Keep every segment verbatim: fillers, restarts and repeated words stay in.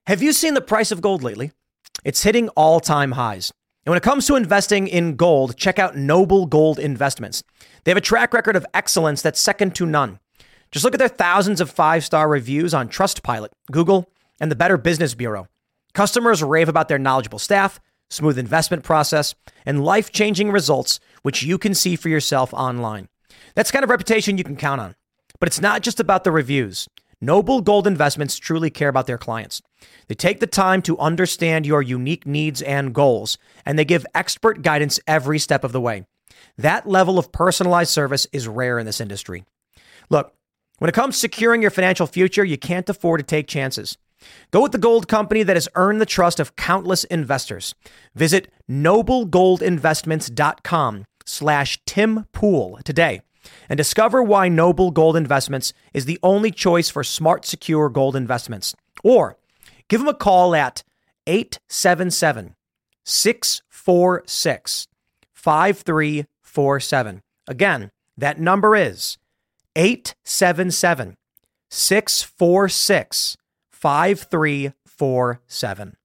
Have you seen the price of gold lately? It's hitting all-time highs. And when it comes to investing in gold, check out Noble Gold Investments. They have a track record of excellence that's second to none. Just look at their thousands of five-star reviews on Trustpilot, Google, and the Better Business Bureau. Customers rave about their knowledgeable staff, smooth investment process, and life-changing results, which you can see for yourself online. That's the kind of reputation you can count on. But it's not just about the reviews. Noble Gold Investments truly care about their clients. They take the time to understand your unique needs and goals, and they give expert guidance every step of the way. That level of personalized service is rare in this industry. Look, when it comes to securing your financial future, you can't afford to take chances. Go with the gold company that has earned the trust of countless investors. Visit noblegoldinvestments.com slash Tim Pool today and discover why Noble Gold Investments is the only choice for smart, secure gold investments. Or give them a call at eight seven seven, six four six, five three four seven. Again, that number is eight seven seven, six four six, five three four seven.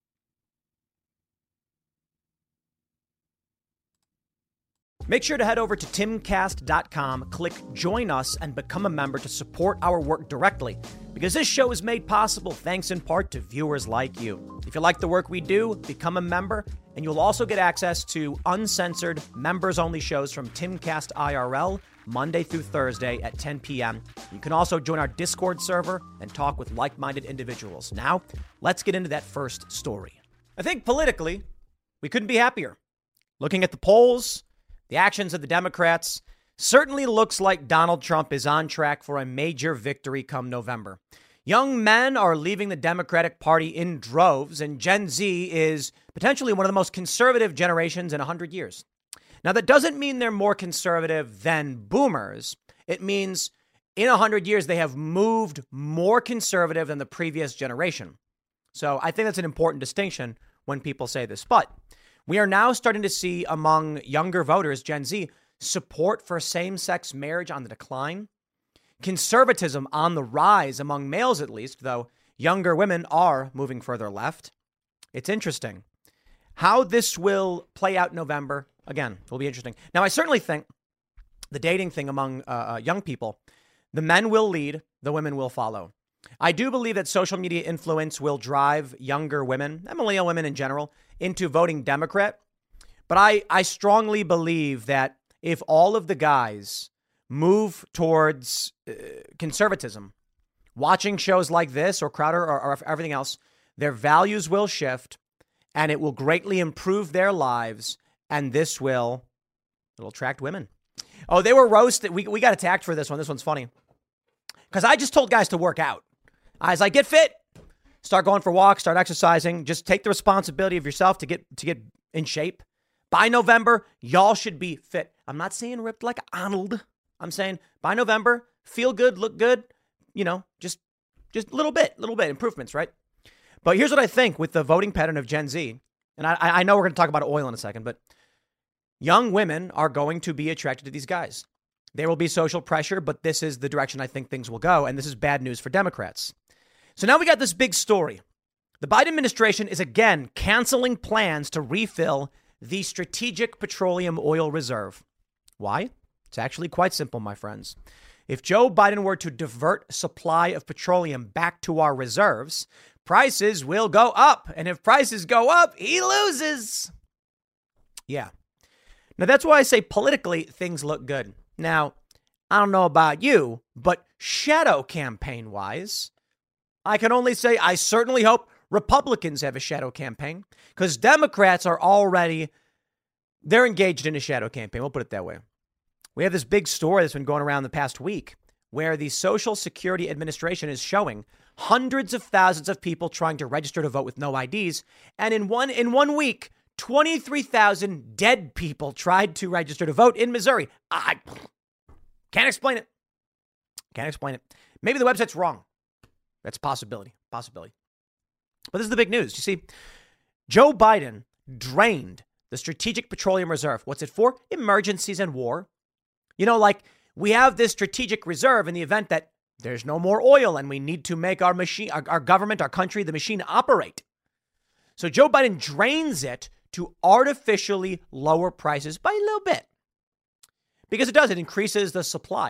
Make sure to head over to timcast dot com, click join us, and become a member to support our work directly, because this show is made possible thanks in part to viewers like you. If you like the work we do, become a member, and you'll also get access to uncensored, members-only shows from Timcast I R L, Monday through Thursday at ten p.m. You can also join our Discord server and talk with like-minded individuals. Now, let's get into that first story. I think politically, we couldn't be happier. Looking at the polls, the actions of the Democrats, certainly looks like Donald Trump is on track for a major victory come November. Young men are leaving the Democratic Party in droves, and Gen Z is potentially one of the most conservative generations in one hundred years. Now, that doesn't mean they're more conservative than boomers. It means in one hundred years, they have moved more conservative than the previous generation. So I think that's an important distinction when people say this. But we are now starting to see among younger voters, Gen Z, support for same-sex marriage on the decline, conservatism on the rise among males at least, though younger women are moving further left. It's interesting. How this will play out in November, again, will be interesting. Now, I certainly think the dating thing among uh, young people, the men will lead, the women will follow. I do believe that social media influence will drive younger women, and millennial women in general, into voting Democrat. But I, I strongly believe that if all of the guys move towards uh, conservatism, watching shows like this or Crowder or, or everything else, their values will shift and it will greatly improve their lives. And this will, it'll attract women. Oh, they were roasted. We, we got attacked for this one. This one's funny. Because I just told guys to work out. I was like, get fit, start going for walks, start exercising. Just take the responsibility of yourself to get to get in shape. By November, y'all should be fit. I'm not saying ripped like Arnold. I'm saying by November, feel good, look good. You know, just just a little bit, little bit improvements, right? But here's what I think with the voting pattern of Gen Z. And I, I know we're going to talk about oil in a second, but young women are going to be attracted to these guys. There will be social pressure, but this is the direction I think things will go. And this is bad news for Democrats. So now we got this big story. The Biden administration is again canceling plans to refill the Strategic Petroleum Oil Reserve. Why? It's actually quite simple, my friends. If Joe Biden were to divert supply of petroleum back to our reserves, prices will go up. And if prices go up, he loses. Yeah. Now, that's why I say politically things look good. Now, I don't know about you, but shadow campaign wise, I can only say I certainly hope Republicans have a shadow campaign, because Democrats are already, they're engaged in a shadow campaign. We'll put it that way. We have this big story that's been going around the past week where the Social Security Administration is showing hundreds of thousands of people trying to register to vote with no I Ds. And in one in one week, twenty-three thousand dead people tried to register to vote in Missouri. I can't explain it. Can't explain it. Maybe the website's wrong. That's a possibility. Possibility. But this is the big news. You see, Joe Biden drained the Strategic Petroleum Reserve. What's it for? Emergencies and war. You know, like we have this strategic reserve in the event that There's no more oil, and we need to make our machine, our, our government, our country, the machine operate. So Joe Biden drains it to artificially lower prices by a little bit. Because it does, it increases the supply.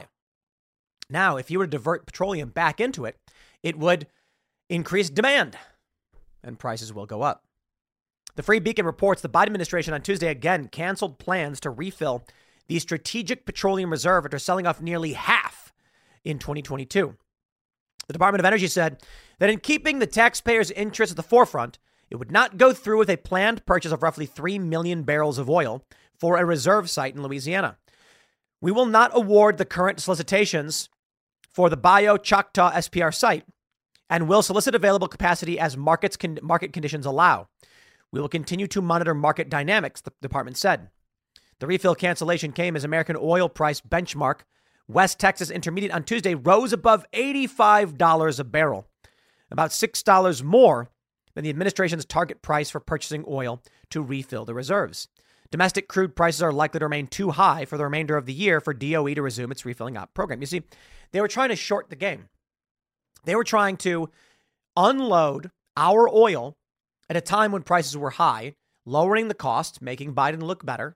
Now, if you were to divert petroleum back into it, it would increase demand and prices will go up. The Free Beacon reports the Biden administration on Tuesday again canceled plans to refill the Strategic Petroleum Reserve after selling off nearly half in twenty twenty-two. The Department of Energy said that in keeping the taxpayers' interests at the forefront, it would not go through with a planned purchase of roughly three million barrels of oil for a reserve site in Louisiana. We will not award the current solicitations for the Bayou Choctaw S P R site and will solicit available capacity as markets con- market conditions allow. We will continue to monitor market dynamics, the department said. The refill cancellation came as American oil price benchmark West Texas Intermediate on Tuesday rose above eighty-five dollars a barrel, about six dollars more than the administration's target price for purchasing oil to refill the reserves. Domestic crude prices are likely to remain too high for the remainder of the year for D O E to resume its refilling up program. You see, they were trying to short the game. They were trying to unload our oil at a time when prices were high, lowering the cost, making Biden look better.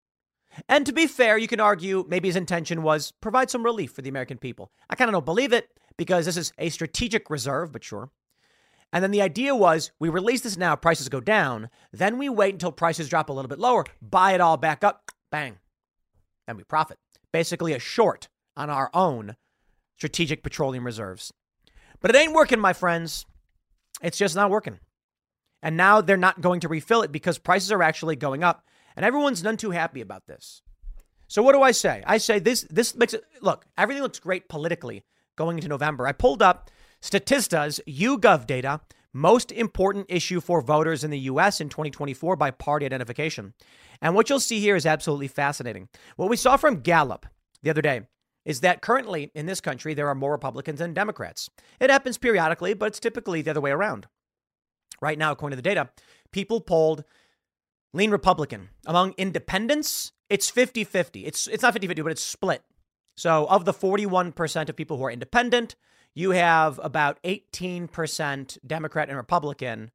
And to be fair, you can argue maybe his intention was provide some relief for the American people. I kind of don't believe it because this is a strategic reserve, but sure. And then the idea was we release this now, prices go down. Then we wait until prices drop a little bit lower, buy it all back up, bang, and we profit. Basically a short on our own strategic petroleum reserves. But it ain't working, my friends. It's just not working. And now they're not going to refill it because prices are actually going up. And everyone's none too happy about this. So what do I say? I say this, this makes it, look, everything looks great politically going into November. I pulled up Statista's YouGov data, most important issue for voters in the U S in twenty twenty-four by party identification. And what you'll see here is absolutely fascinating. What we saw from Gallup the other day is that currently in this country, there are more Republicans than Democrats. It happens periodically, but it's typically the other way around. Right now, according to the data, people polled lean Republican. Among independents, it's fifty-fifty. It's it's not fifty-fifty, but it's split. So of the forty-one percent of people who are independent, you have about eighteen percent Democrat and Republican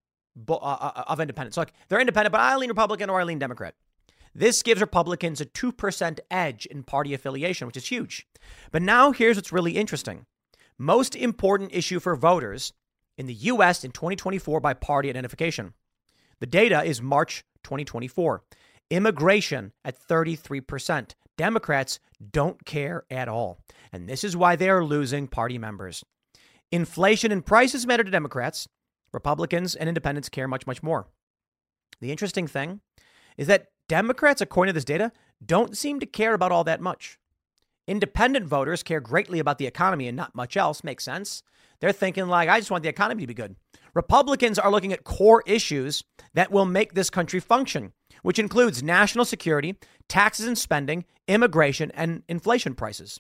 uh, of independents. So like they're independent, but I lean Republican or I lean Democrat. This gives Republicans a two percent edge in party affiliation, which is huge. But now here's what's really interesting. Most important issue for voters in the U S in twenty twenty-four by party identification. The data is March twenty twenty-four. Immigration at thirty-three percent. Democrats don't care at all. And this is why they are losing party members. Inflation and prices matter to Democrats. Republicans and independents care much, much more. The interesting thing is that Democrats, according to this data, don't seem to care about all that much. Independent voters care greatly about the economy and not much else. Makes sense. They're thinking like, I just want the economy to be good. Republicans are looking at core issues that will make this country function, which includes national security, taxes and spending, immigration, and inflation prices.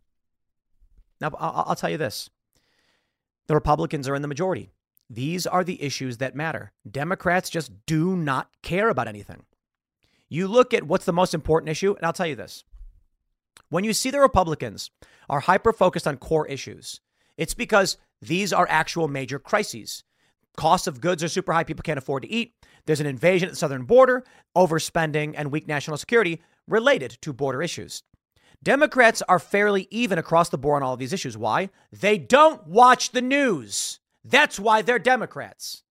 Now, I'll tell you this. The Republicans are in the majority. These are the issues that matter. Democrats just do not care about anything. You look at what's the most important issue, and I'll tell you this. When you see the Republicans are hyper-focused on core issues, it's because these are actual major crises. Costs of goods are super high. People can't afford to eat. There's an invasion at the southern border, overspending, and weak national security related to border issues. Democrats are fairly even across the board on all of these issues. Why? They don't watch the news. That's why they're Democrats.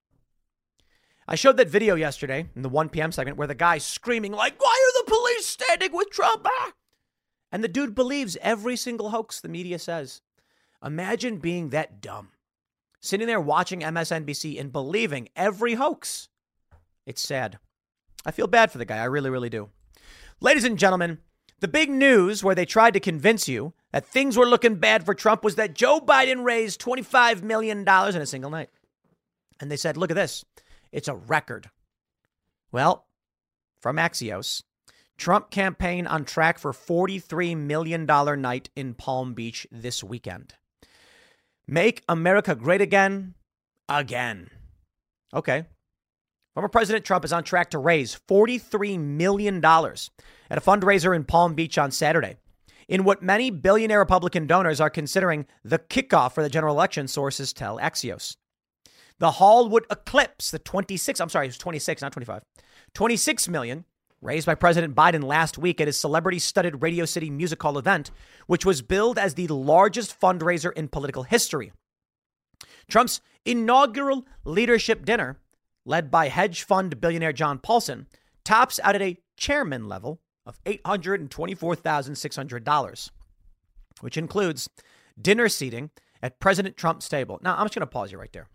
I showed that video yesterday in the one p.m. segment where the guy's screaming like, why are the police standing with Trump? Ah! And the dude believes every single hoax the media says. Imagine being that dumb, sitting there watching M S N B C and believing every hoax. It's sad. I feel bad for the guy. I really, really do. Ladies and gentlemen, the big news where they tried to convince you that things were looking bad for Trump was that Joe Biden raised twenty-five million dollars in a single night. And they said, look at this. It's a record. Well, from Axios, Trump campaign on track for forty-three million dollars night in Palm Beach this weekend. Make America great again, again. Okay. Former President Trump is on track to raise forty-three million dollars at a fundraiser in Palm Beach on Saturday. in what many billionaire Republican donors are considering the kickoff for the general election, sources tell Axios. The haul would eclipse the twenty-six, I'm sorry, it was twenty-six, not twenty-five, twenty-six million raised by President Biden last week at his celebrity-studded Radio City Music Hall event, which was billed as the largest fundraiser in political history. Trump's inaugural leadership dinner, led by hedge fund billionaire John Paulson, tops out at a chairman level of eight hundred twenty-four thousand six hundred dollars, which includes dinner seating at President Trump's table. Now, I'm just going to pause you right there.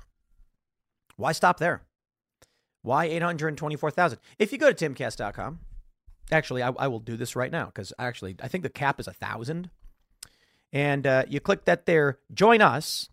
Why stop there? Why eight hundred twenty-four thousand dollars? If you go to timcast dot com, actually, I, I will do this right now because actually I think the cap is one thousand. And uh, you click that there, join us.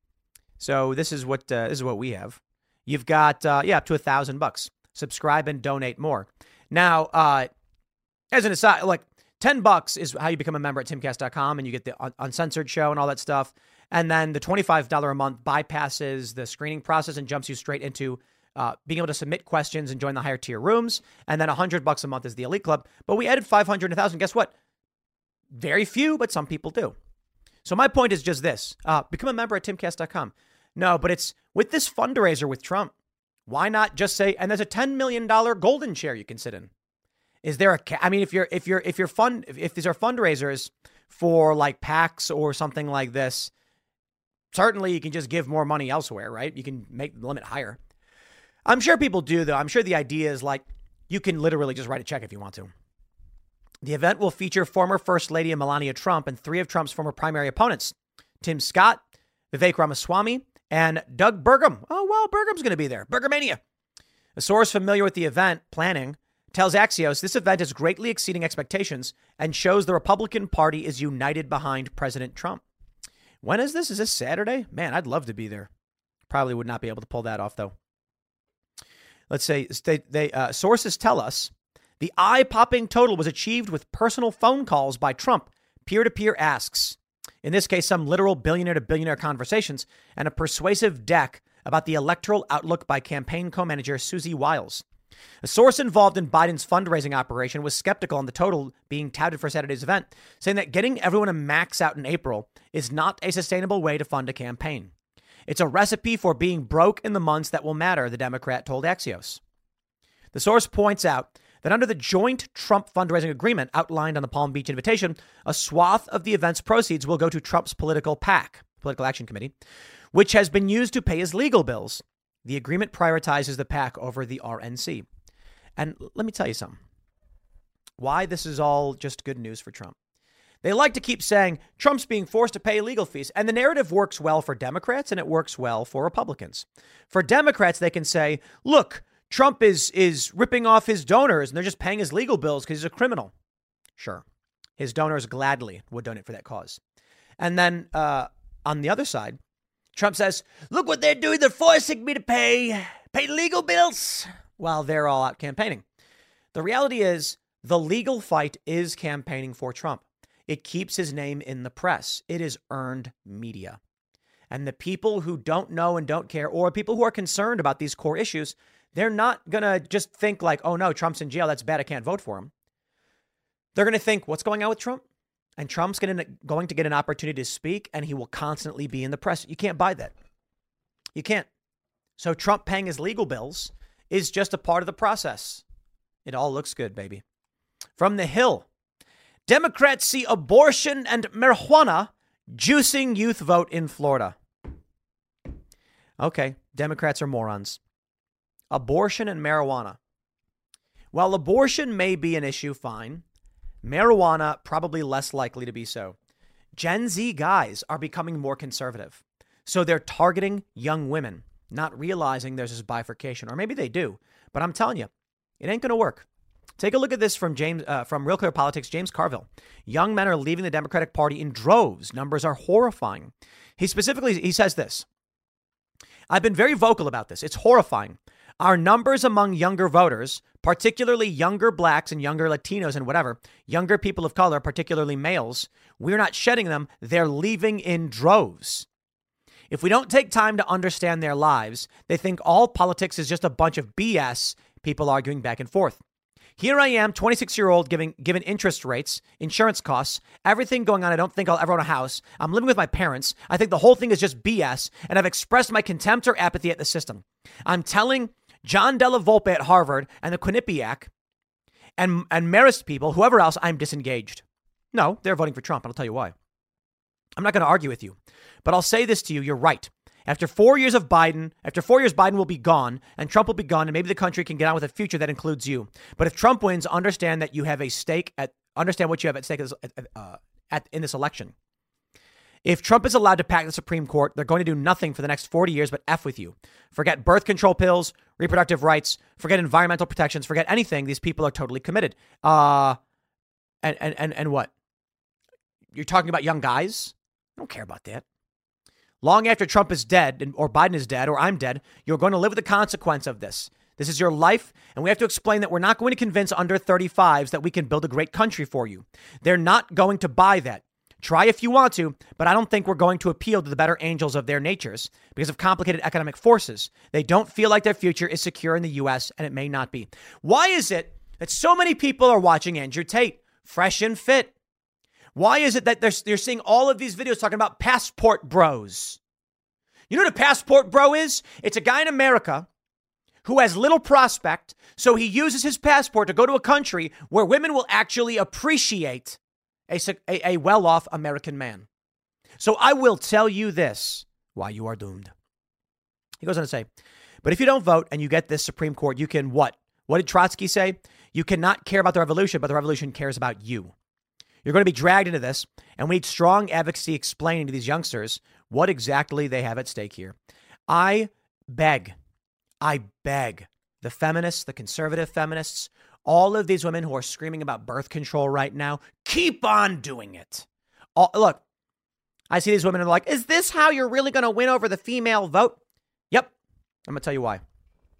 So this is what uh, this is what we have. You've got, uh, yeah, up to a thousand bucks. Subscribe and donate more. Now, uh, as an aside, like ten bucks is how you become a member at timcast dot com and you get the un- uncensored show and all that stuff. And then the twenty-five dollars a month bypasses the screening process and jumps you straight into uh, being able to submit questions and join the higher tier rooms. And then one hundred bucks a month is the elite club. But we added five hundred and one thousand. Guess what? Very few, but some people do. So my point is just this. Uh, become a member at timcast dot com. No, but it's with this fundraiser with Trump. Why not just say, and there's a ten million dollars golden share you can sit in. Is there a, ca- I mean, if you're, if you're, if you're fund, if, if these are fundraisers for like PACs or something like this, certainly you can just give more money elsewhere, right? You can make the limit higher. I'm sure people do, though. I'm sure the idea is like you can literally just write a check if you want to. The event will feature former First Lady Melania Trump and three of Trump's former primary opponents, Tim Scott, Vivek Ramaswamy, and Doug Burgum. Oh, well, Burgum's going to be there. Burgumania. A source familiar with the event planning tells Axios this event is greatly exceeding expectations and shows the Republican Party is united behind President Trump. When is this? Is this Saturday? Man, I'd love to be there. Probably would not be able to pull that off, though. Let's say they, they uh, sources tell us the eye-popping total was achieved with personal phone calls by Trump, peer-to-peer asks. In this case, some literal billionaire-to-billionaire conversations and a persuasive deck about the electoral outlook by campaign co-manager Susie Wiles. A source involved in Biden's fundraising operation was skeptical on the total being touted for Saturday's event, saying that getting everyone to max out in April is not a sustainable way to fund a campaign. It's a recipe for being broke in the months that will matter, the Democrat told Axios. The source points out that under the joint Trump fundraising agreement outlined on the Palm Beach invitation, a swath of the event's proceeds will go to Trump's political PAC, Political Action Committee, which has been used to pay his legal bills. The agreement prioritizes the PAC over the R N C. And let me tell you something. Why this is all just good news for Trump. They like to keep saying Trump's being forced to pay legal fees. And the narrative works well for Democrats and it works well for Republicans. For Democrats, they can say, look, Trump is is ripping off his donors and they're just paying his legal bills because he's a criminal. Sure. His donors gladly would donate for that cause. And then uh, on the other side, Trump says, look what they're doing. They're forcing me to pay, pay legal bills while they're all out campaigning. The reality is the legal fight is campaigning for Trump. It keeps his name in the press. It is earned media. And the people who don't know and don't care, or people who are concerned about these core issues, they're not going to just think like, oh, no, Trump's in jail. That's bad. I can't vote for him. They're going to think, what's going on with Trump? And Trump's going to, going to get an opportunity to speak, and he will constantly be in the press. You can't buy that. You can't. So Trump paying his legal bills is just a part of the process. It all looks good, baby. From the Hill, Democrats see abortion and marijuana juicing youth vote in Florida. Okay, Democrats are morons. Abortion and marijuana. While abortion may be an issue, fine. Marijuana, probably less likely to be so. Gen Z guys are becoming more conservative. So they're targeting young women, not realizing there's this bifurcation. Or maybe they do. But I'm telling you, it ain't going to work. Take a look at this from James uh, from Real Clear Politics, James Carville. Young men are leaving the Democratic Party in droves. Numbers are horrifying. He specifically, he says this. I've been very vocal about this. It's horrifying. Our numbers among younger voters, particularly younger blacks and younger Latinos and whatever, younger people of color, particularly males, we're not shedding them. They're leaving in droves. If we don't take time to understand their lives, they think all politics is just a bunch of B S, people arguing back and forth. Here I am, twenty-six-year-old, giving given interest rates, insurance costs, everything going on. I don't think I'll ever own a house. I'm living with my parents. I think the whole thing is just B S, and I've expressed my contempt or apathy at the system. I'm telling John Della Volpe at Harvard and the Quinnipiac and, and Marist people, whoever else, I'm disengaged. No, they're voting for Trump, and I'll tell you why. I'm not going to argue with you, but I'll say this to you. You're right. After four years of Biden, after four years, Biden will be gone and Trump will be gone, and maybe the country can get on with a future that includes you. But if Trump wins, understand that you have a stake at, understand what you have at stake at, uh, at, in this election. If Trump is allowed to pack the Supreme Court, they're going to do nothing for the next forty years but F with you. Forget birth control pills, reproductive rights, forget environmental protections, forget anything. These people are totally committed. Uh, and, and, and, and what? You're talking about young guys? I don't care about that. Long after Trump is dead, or Biden is dead, or I'm dead, you're going to live with the consequence of this. This is your life, and we have to explain that we're not going to convince under thirty-fives that we can build a great country for you. They're not going to buy that. Try if you want to, but I don't think we're going to appeal to the better angels of their natures because of complicated economic forces. They don't feel like their future is secure in the U S, and it may not be. Why is it that so many people are watching Andrew Tate, fresh and fit? Why is it that they're, they're seeing all of these videos talking about passport bros? You know what a passport bro is? It's a guy in America who has little prospect, so he uses his passport to go to a country where women will actually appreciate a, a, a well-off American man. So I will tell you this, why you are doomed. He goes on to say, but if you don't vote and you get this Supreme Court, you can what? What did Trotsky say? You cannot care about the revolution, but the revolution cares about you. You're going to be dragged into this, and we need strong advocacy explaining to these youngsters what exactly they have at stake here. I beg, I beg the feminists, the conservative feminists, all of these women who are screaming about birth control right now, keep on doing it. All, look, I see these women and they're like, is this how you're really going to win over the female vote? Yep. I'm going to tell you why.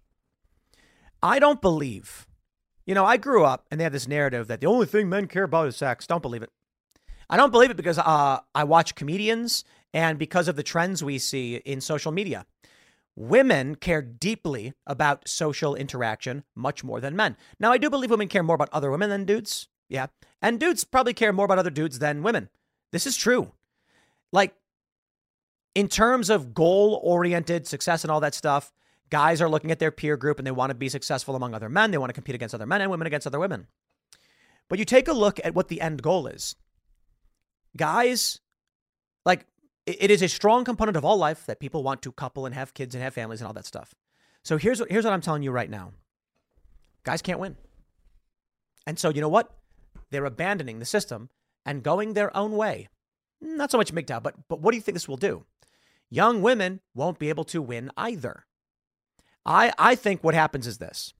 I don't believe... You know, I grew up and they have this narrative that the only thing men care about is sex. Don't believe it. I don't believe it because uh, I watch comedians and because of the trends we see in social media. Women care deeply about social interaction much more than men. Now, I do believe women care more about other women than dudes. Yeah. And dudes probably care more about other dudes than women. This is true. Like, in terms of goal-oriented success and all that stuff, guys are looking at their peer group and they want to be successful among other men. They want to compete against other men and women against other women. But you take a look at what the end goal is. Guys, like, it is a strong component of all life that people want to couple and have kids and have families and all that stuff. So here's what, here's what I'm telling you right now. Guys can't win. And so you know what? They're abandoning the system and going their own way. Not so much MGTOW, but, but what do you think this will do? Young women won't be able to win either. I, I think what happens is this.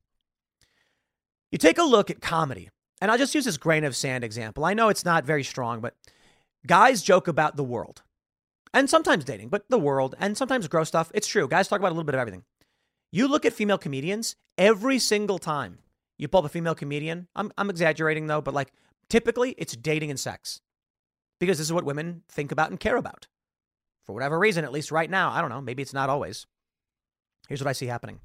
You take a look at comedy, and I'll just use this grain of sand example. I know it's not very strong, but guys joke about the world and sometimes dating, but the world and sometimes gross stuff. It's true. Guys talk about a little bit of everything. You look at female comedians every single time you pull up a female comedian. I'm, I'm exaggerating though, but like typically it's dating and sex because this is what women think about and care about for whatever reason, at least right now. I don't know. Maybe it's not always. Here's what I see happening.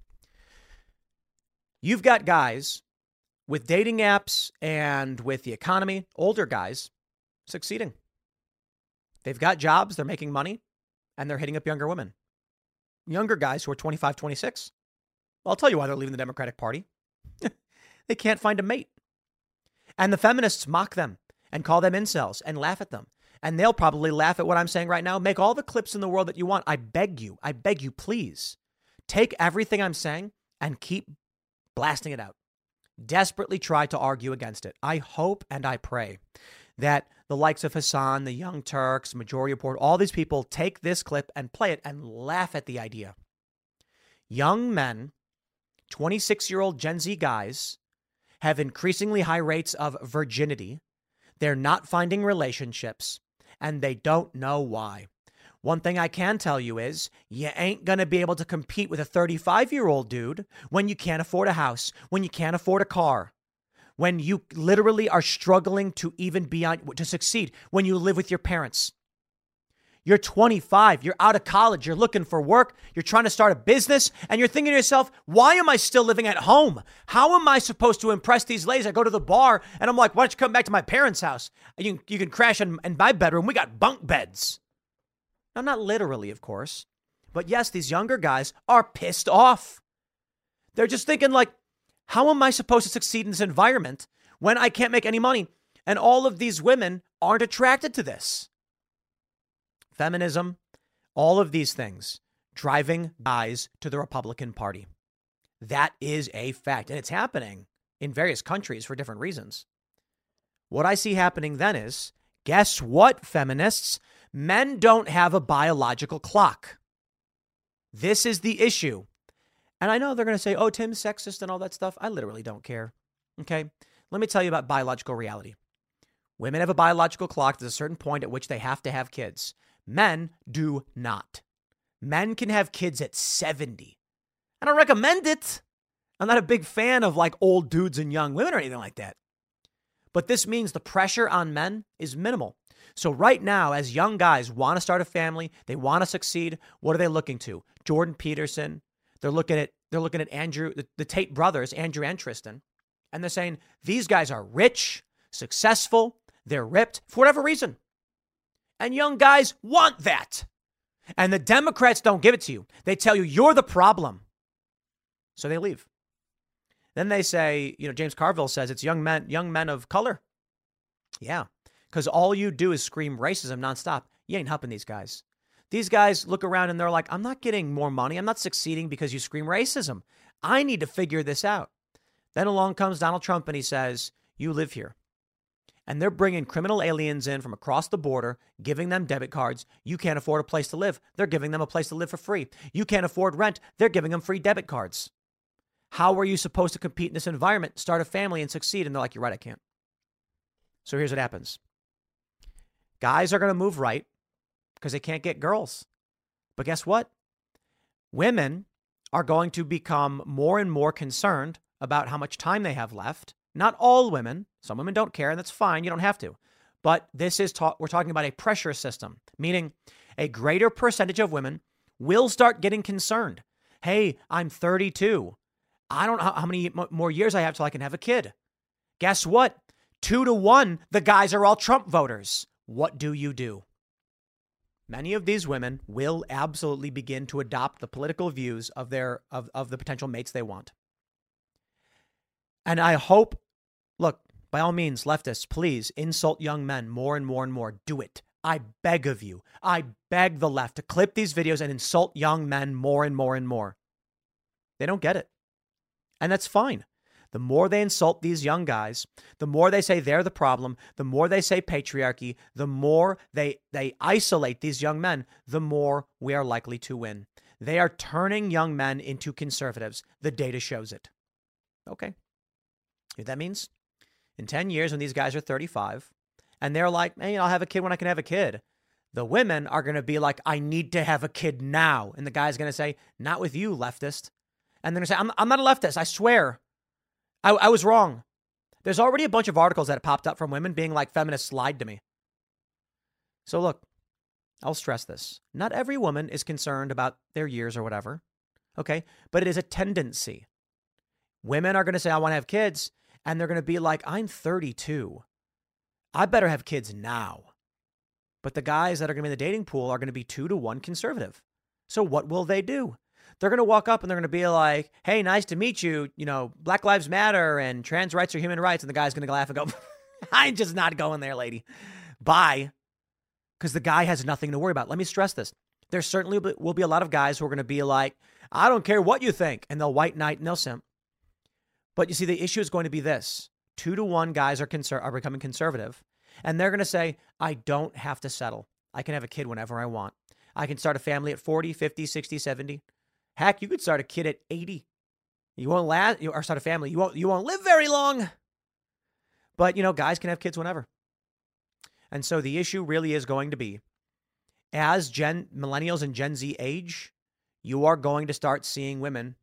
You've got guys with dating apps and with the economy, older guys succeeding. They've got jobs, they're making money, and they're hitting up younger women. Younger guys who are twenty-five, twenty-six. Well, I'll tell you why they're leaving the Democratic Party. They can't find a mate. And the feminists mock them and call them incels and laugh at them. And they'll probably laugh at what I'm saying right now. Make all the clips in the world that you want. I beg you. I beg you, please. Take everything I'm saying and keep blasting it out. Desperately try to argue against it. I hope and I pray that the likes of Hassan, the Young Turks, Majority Report, all these people take this clip and play it and laugh at the idea. Young men, twenty-six-year-old Gen Z guys, have increasingly high rates of virginity. They're not finding relationships, and they don't know why. One thing I can tell you is you ain't going to be able to compete with a thirty-five-year-old dude when you can't afford a house, when you can't afford a car, when you literally are struggling to even be on, to succeed, when you live with your parents. You're twenty-five. You're out of college. You're looking for work. You're trying to start a business. And you're thinking to yourself, why am I still living at home? How am I supposed to impress these ladies? I go to the bar and I'm like, why don't you come back to my parents' house? You, you can crash in, in my bedroom. We got bunk beds. Now, not literally, of course. But yes, these younger guys are pissed off. They're just thinking like, how am I supposed to succeed in this environment when I can't make any money? And all of these women aren't attracted to this. Feminism, all of these things driving guys to the Republican Party. That is a fact. And it's happening in various countries for different reasons. What I see happening then is, guess what, feminists? Men don't have a biological clock. This is the issue. And I know they're going to say, oh, Tim's sexist and all that stuff. I literally don't care. Okay. Let me tell you about biological reality. Women have a biological clock. There's a certain point at which they have to have kids. Men do not. Men can have kids at seventy. I don't recommend it. I'm not a big fan of like old dudes and young women or anything like that. But this means the pressure on men is minimal. So right now, as young guys want to start a family, they want to succeed. What are they looking to? Jordan Peterson. They're looking at they're looking at Andrew, the, the Tate brothers, Andrew and Tristan. And they're saying these guys are rich, successful, they're ripped for whatever reason. And young guys want that. And the Democrats don't give it to you. They tell you you're the problem. So they leave. Then they say, you know, James Carville says it's young men, young men of color. Yeah, because all you do is scream racism nonstop. You ain't helping these guys. These guys look around and they're like, I'm not getting more money. I'm not succeeding because you scream racism. I need to figure this out. Then along comes Donald Trump and he says, you live here. And they're bringing criminal aliens in from across the border, giving them debit cards. You can't afford a place to live. They're giving them a place to live for free. You can't afford rent. They're giving them free debit cards. How are you supposed to compete in this environment, start a family and succeed? And they're like, you're right, I can't. So here's what happens. Guys are going to move right because they can't get girls. But guess what? Women are going to become more and more concerned about how much time they have left. Not all women. Some women don't care, and that's fine. You don't have to. But this is ta- we're talking about a pressure system, meaning a greater percentage of women will start getting concerned. Hey, I'm thirty-two. I don't know how many more years I have till I can have a kid. Guess what? Two to one, the guys are all Trump voters. What do you do? Many of these women will absolutely begin to adopt the political views of their of, of the potential mates they want. And I hope, look, by all means, leftists, please insult young men more and more and more. Do it. I beg of you. I beg the left to clip these videos and insult young men more and more and more. They don't get it. And that's fine. The more they insult these young guys, the more they say they're the problem, the more they say patriarchy, the more they, they isolate these young men, the more we are likely to win. They are turning young men into conservatives. The data shows it. Okay. You know what that means? In ten years, when these guys are thirty-five, and they're like, hey, I'll have a kid when I can have a kid. The women are going to be like, I need to have a kid now. And the guy's going to say, not with you, leftist. And they're going to say, I'm, I'm not a leftist. I swear. I, I was wrong. There's already a bunch of articles that have popped up from women being like, feminists lied to me. So look, I'll stress this. Not every woman is concerned about their years or whatever. Okay. But it is a tendency. Women are going to say, I want to have kids. And they're going to be like, I'm thirty-two. I better have kids now. But the guys that are going to be in the dating pool are going to be two to one conservative. So what will they do? They're going to walk up and they're going to be like, hey, nice to meet you. You know, Black Lives Matter and trans rights are human rights. And the guy's going to laugh and go, I'm just not going there, lady. Bye. Because the guy has nothing to worry about. Let me stress this. There certainly will be a lot of guys who are going to be like, I don't care what you think. And they'll white knight and they'll simp. But you see, the issue is going to be this. Two to one guys are conser- are becoming conservative. And they're going to say, I don't have to settle. I can have a kid whenever I want. I can start a family at forty, fifty, sixty, seventy. Heck, you could start a kid at eighty. You won't last, or start a family. You won't, you won't live very long. But, you know, guys can have kids whenever. And so the issue really is going to be, as Gen millennials and Gen Z age, you are going to start seeing women.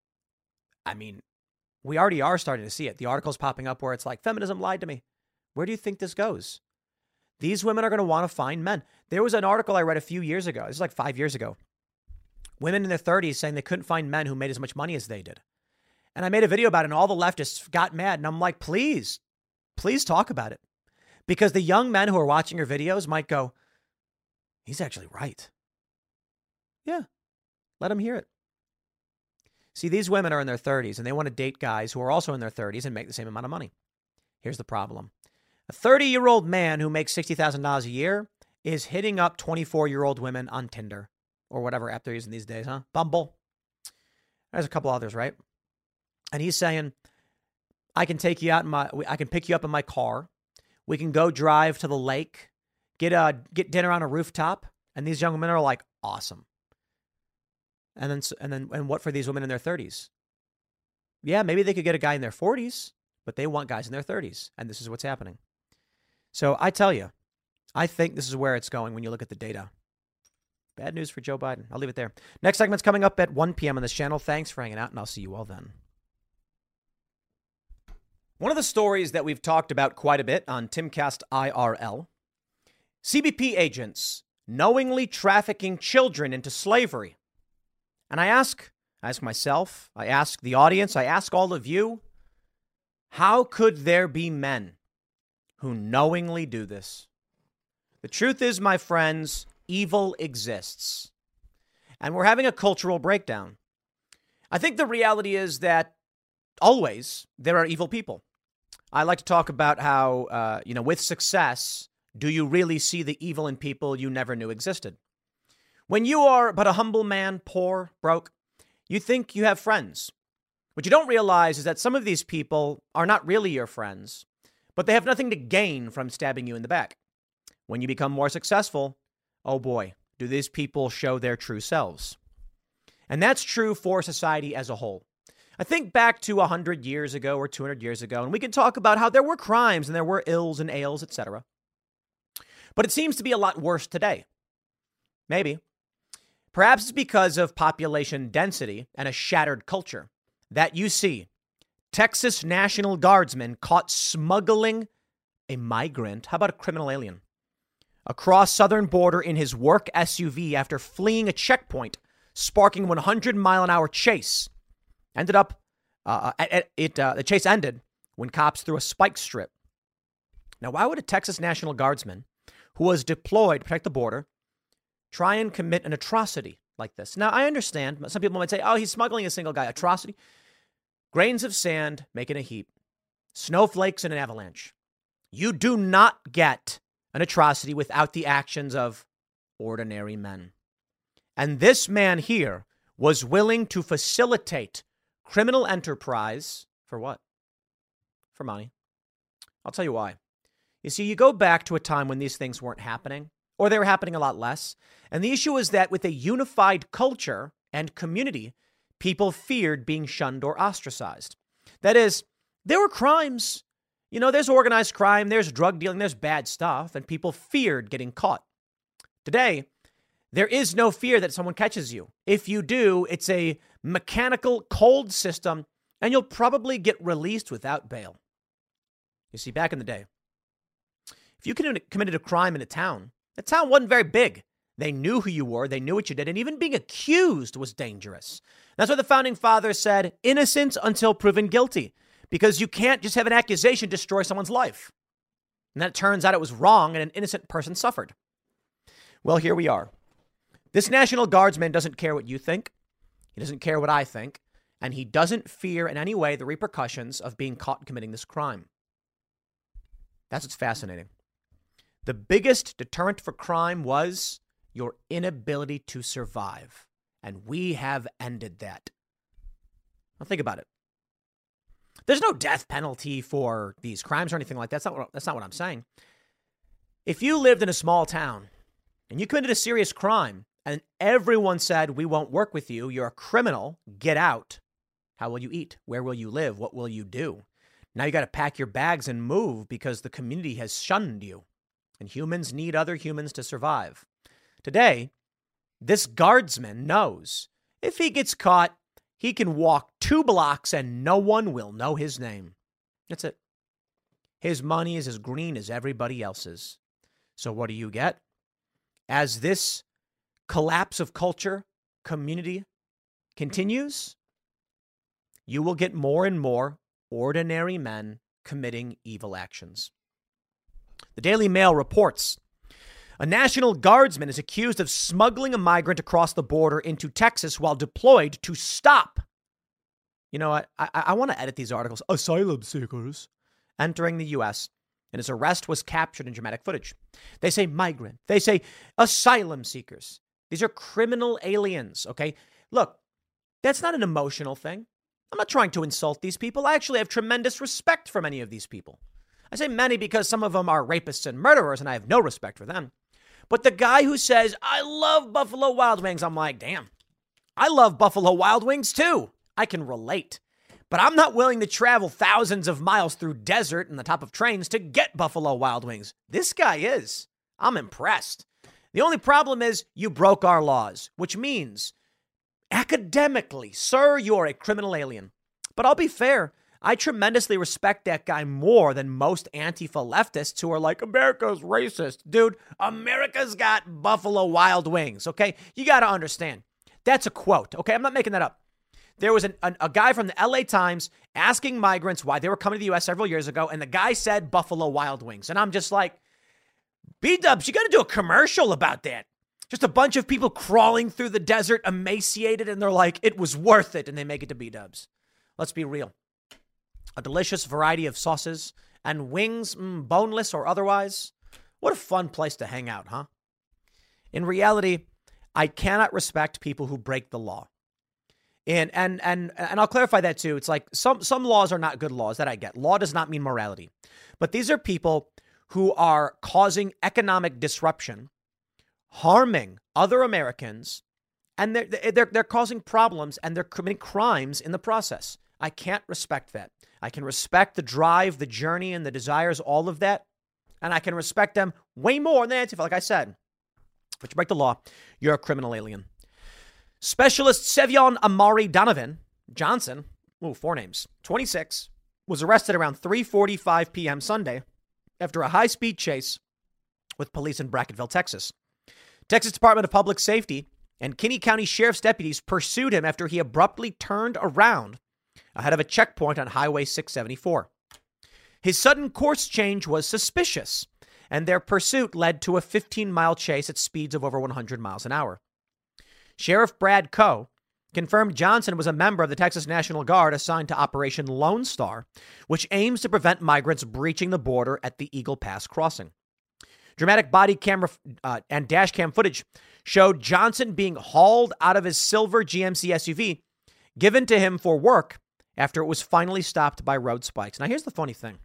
I mean, we already are starting to see it. The article's popping up where it's like, feminism lied to me. Where do you think this goes? These women are going to want to find men. There was an article I read a few years ago. This is like five years ago. Women in their thirties saying they couldn't find men who made as much money as they did. And I made a video about it, and all the leftists got mad. And I'm like, please, please talk about it. Because the young men who are watching your videos might go, he's actually right. Yeah, let them hear it. See, these women are in their thirties, and they want to date guys who are also in their thirties and make the same amount of money. Here's the problem. A thirty-year-old man who makes sixty thousand dollars a year is hitting up twenty-four-year-old women on Tinder or whatever app they're using these days, huh? Bumble. There's a couple others, right? And he's saying, I can take you out in my, I can pick you up in my car. We can go drive to the lake, get a, get dinner on a rooftop. And these young women are like, awesome. And then, and then, and what for these women in their thirties? Yeah, maybe they could get a guy in their forties, but they want guys in their thirties. And this is what's happening. So I tell you, I think this is where it's going when you look at the data. Bad news for Joe Biden. I'll leave it there. Next segment's coming up at one p.m. on this channel. Thanks for hanging out, and I'll see you all then. One of the stories that we've talked about quite a bit on Timcast I R L, C B P agents knowingly trafficking children into slavery. And I ask, I ask myself, I ask the audience, I ask all of you, how could there be men who knowingly do this? The truth is, my friends, evil exists. And we're having a cultural breakdown. I think the reality is that always there are evil people. I like to talk about how, uh, you know, with success, do you really see the evil in people you never knew existed? When you are but a humble man, poor, broke, you think you have friends. What you don't realize is that some of these people are not really your friends, but they have nothing to gain from stabbing you in the back. When you become more successful, oh boy, do these people show their true selves. And that's true for society as a whole. I think back to one hundred years ago or two hundred years ago, and we can talk about how there were crimes and there were ills and ails, et cetera. But it seems to be a lot worse today. Maybe. Perhaps it's because of population density and a shattered culture that you see Texas National Guardsmen caught smuggling a migrant, how about a criminal alien, across southern border in his work S U V after fleeing a checkpoint, sparking one hundred mile an hour chase. Ended up, uh, it, it uh, the chase ended when cops threw a spike strip. Now, why would a Texas National Guardsman who was deployed to protect the border try and commit an atrocity like this? Now, I understand. Some people might say, oh, he's smuggling a single guy. Atrocity. Grains of sand making a heap. Snowflakes in an avalanche. You do not get an atrocity without the actions of ordinary men. And this man here was willing to facilitate criminal enterprise for what? For money. I'll tell you why. You see, you go back to a time when these things weren't happening, or they were happening a lot less. And the issue is that with a unified culture and community, people feared being shunned or ostracized. That is, there were crimes. You know, there's organized crime, there's drug dealing, there's bad stuff, and people feared getting caught. Today, there is no fear that someone catches you. If you do, it's a mechanical, cold system, and you'll probably get released without bail. You see, back in the day, if you committed a crime in a town, the town wasn't very big. They knew who you were, they knew what you did, and even being accused was dangerous. That's why the founding fathers said, innocent until proven guilty, because you can't just have an accusation destroy someone's life. And then it turns out it was wrong, and an innocent person suffered. Well, here we are. This National Guardsman doesn't care what you think. He doesn't care what I think. And he doesn't fear in any way the repercussions of being caught committing this crime. That's what's fascinating. The biggest deterrent for crime was your inability to survive. And we have ended that. Now think about it. There's no death penalty for these crimes or anything like that. That's not what, that's not what I'm saying. If you lived in a small town and you committed a serious crime and everyone said, we won't work with you, you're a criminal, get out. How will you eat? Where will you live? What will you do? Now you got to pack your bags and move because the community has shunned you. And humans need other humans to survive. Today, this guardsman knows if he gets caught, he can walk two blocks and no one will know his name. That's it. His money is as green as everybody else's. So what do you get? As this collapse of culture, community continues, you will get more and more ordinary men committing evil actions. The Daily Mail reports a National Guardsman is accused of smuggling a migrant across the border into Texas while deployed to stop. You know what? I, I, I want to edit these articles. Asylum seekers entering the U S and his arrest was captured in dramatic footage. They say migrant. They say asylum seekers. These are criminal aliens, okay? Look, that's not an emotional thing. I'm not trying to insult these people. I actually have tremendous respect for many of these people. I say many because some of them are rapists and murderers, and I have no respect for them. But the guy who says, I love Buffalo Wild Wings, I'm like, damn, I love Buffalo Wild Wings too. I can relate. But I'm not willing to travel thousands of miles through desert and the top of trains to get Buffalo Wild Wings. This guy is. I'm impressed. The only problem is you broke our laws, which means academically, sir, you're a criminal alien. But I'll be fair. I tremendously respect that guy more than most Antifa leftists who are like, America's racist. Dude, America's got Buffalo Wild Wings, okay? You got to understand. That's a quote, okay? I'm not making that up. There was an, an, a guy from the L A Times asking migrants why they were coming to the U S several years ago, and the guy said Buffalo Wild Wings. And I'm just like, B-dubs, you got to do a commercial about that. Just a bunch of people crawling through the desert, emaciated, and they're like, it was worth it, and they make it to B-dubs. Let's be real. A delicious variety of sauces and wings, mm, boneless or otherwise. What a fun place to hang out, huh? In reality, I cannot respect people who break the law. And and and and I'll clarify that too. It's like some some laws are not good laws, that I get. Law does not mean morality. But these are people who are causing economic disruption, harming other Americans, and they're, they're, they're causing problems and they're committing crimes in the process. I can't respect that. I can respect the drive, the journey, and the desires, all of that. And I can respect them way more than Antifa, like I said. But you break the law, you're a criminal alien. Specialist Sevion Amari Donovan Johnson, ooh, four names, twenty-six, was arrested around three forty-five p.m. Sunday after a high-speed chase with police in Brackettville, Texas. Texas Department of Public Safety and Kinney County Sheriff's deputies pursued him after he abruptly turned around ahead of a checkpoint on Highway six seventy-four. His sudden course change was suspicious, and their pursuit led to a fifteen-mile chase at speeds of over one hundred miles an hour. Sheriff Brad Coe confirmed Johnson was a member of the Texas National Guard assigned to Operation Lone Star, which aims to prevent migrants breaching the border at the Eagle Pass crossing. Dramatic body camera uh, and dash cam footage showed Johnson being hauled out of his silver G M C S U V, given to him for work after it was finally stopped by road spikes. Now, here's the funny thing.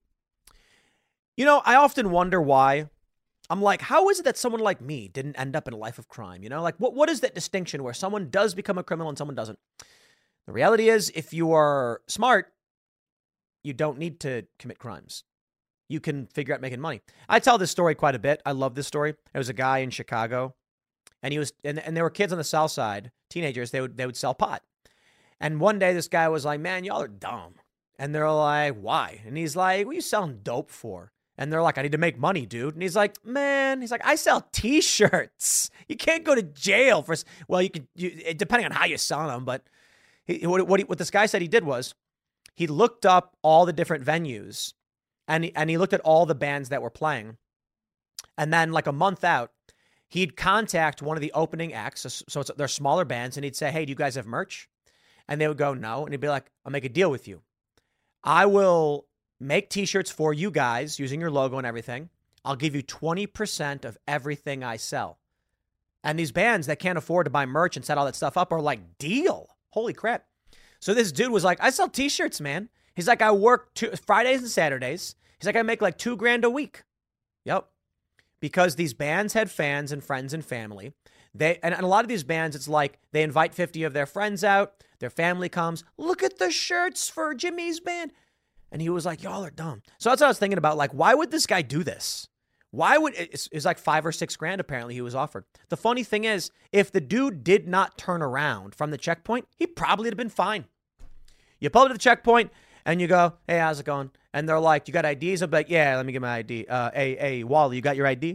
You know, I often wonder why. I'm like, how is it that someone like me didn't end up in a life of crime? You know, like what, what is that distinction where someone does become a criminal and someone doesn't? The reality is, if you are smart, you don't need to commit crimes. You can figure out making money. I tell this story quite a bit. I love this story. There was a guy in Chicago, and he was, and, and there were kids on the South Side, teenagers. They would they would sell pot. And one day, this guy was like, "Man, y'all are dumb." And they're like, "Why?" And he's like, "What are you selling dope for?" And they're like, "I need to make money, dude." And he's like, "Man," he's like, "I sell T-shirts. You can't go to jail for." Well, you can, you, depending on how you sell them. But he, what what, he, what this guy said he did was, he looked up all the different venues. And he, and he looked at all the bands that were playing. And then like a month out, he'd contact one of the opening acts. So it's, they're smaller bands. And he'd say, "Hey, do you guys have merch?" And they would go, "No." And he'd be like, "I'll make a deal with you. I will make T-shirts for you guys using your logo and everything. I'll give you twenty percent of everything I sell." And these bands that can't afford to buy merch and set all that stuff up are like, deal. Holy crap. So this dude was like, "I sell T-shirts, man." He's like, "I work two, Fridays and Saturdays." He's like, "I make like two grand a week." Yep. Because these bands had fans and friends and family. They and, and a lot of these bands, it's like they invite fifty of their friends out. Their family comes. "Look at the shirts for Jimmy's band." And he was like, "Y'all are dumb." So that's what I was thinking about. Like, why would this guy do this? Why would it's, it's like five or six grand apparently he was offered. The funny thing is, if the dude did not turn around from the checkpoint, he probably would have been fine. You pull up to the checkpoint and you go, "Hey, how's it going?" And they're like, "You got I Ds?" I'm like, "Yeah, let me get my I D. Uh, hey, hey, Wally, you got your I D?"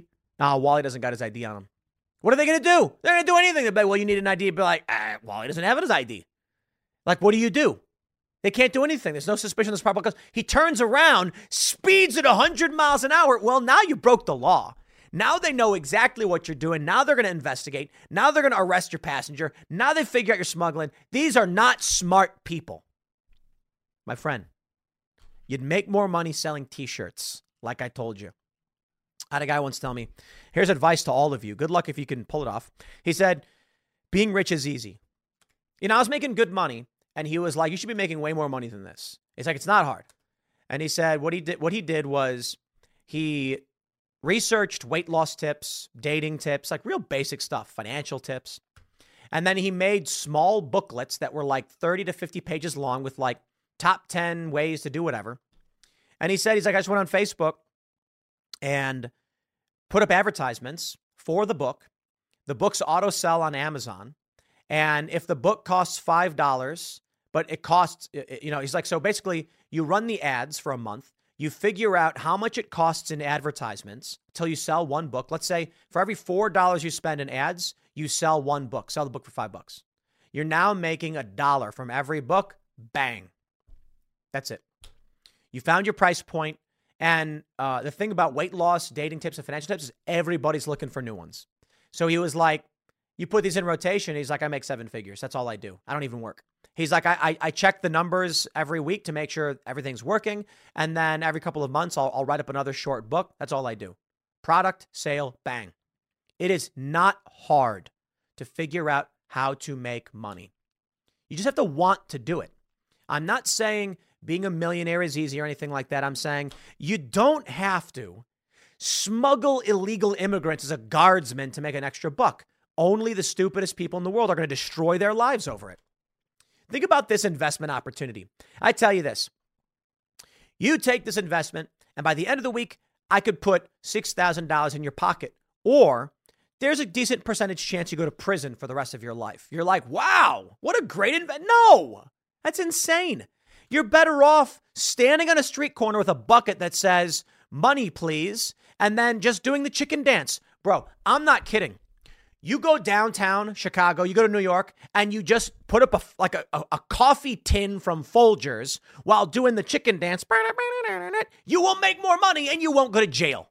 Now, Wally doesn't got his I D on him. What are they going to do? They're going to do anything. They'll be like, well, you need an I D. Be like, ah, Wally doesn't have his I D. Like, what do you do? They can't do anything. There's no suspicion of this probable cause. He turns around, speeds at one hundred miles an hour. Well, now you broke the law. Now they know exactly what you're doing. Now they're going to investigate. Now they're going to arrest your passenger. Now they figure out you're smuggling. These are not smart people. My friend, you'd make more money selling T-shirts, like I told you. I had a guy once tell me, here's advice to all of you. Good luck if you can pull it off. He said, being rich is easy. You know, I was making good money. And he was like, you should be making way more money than this. It's like, it's not hard. And he said what he did, what he did was he researched weight loss tips, dating tips, like real basic stuff, financial tips. And then he made small booklets that were like thirty to fifty pages long with like top ten ways to do whatever. And he said, he's like, I just went on Facebook and put up advertisements for the book. The books auto sell on Amazon. And if the book costs five dollars, but it costs, you know, he's like, so basically you run the ads for a month, you figure out how much it costs in advertisements until you sell one book. Let's say for every four dollars you spend in ads, you sell one book, sell the book for five bucks. You're now making a dollar from every book. Bang. That's it. You found your price point. And uh, the thing about weight loss, dating tips, and financial tips is everybody's looking for new ones. So he was like, you put these in rotation. He's like, I make seven figures. That's all I do. I don't even work. He's like, I, I, I check the numbers every week to make sure everything's working. And then every couple of months, I'll, I'll write up another short book. That's all I do. Product, sale, bang. It is not hard to figure out how to make money. You just have to want to do it. I'm not saying being a millionaire is easy or anything like that. I'm saying you don't have to smuggle illegal immigrants as a guardsman to make an extra buck. Only the stupidest people in the world are going to destroy their lives over it. Think about this investment opportunity. I tell you this. You take this investment, and by the end of the week, I could put six thousand dollars in your pocket. Or there's a decent percentage chance you go to prison for the rest of your life. You're like, wow, what a great investment. No, that's insane. You're better off standing on a street corner with a bucket that says, money, please, and then just doing the chicken dance. Bro, I'm not kidding. You go downtown Chicago, you go to New York, and you just put up a, like a, a, a coffee tin from Folgers while doing the chicken dance. You will make more money and you won't go to jail.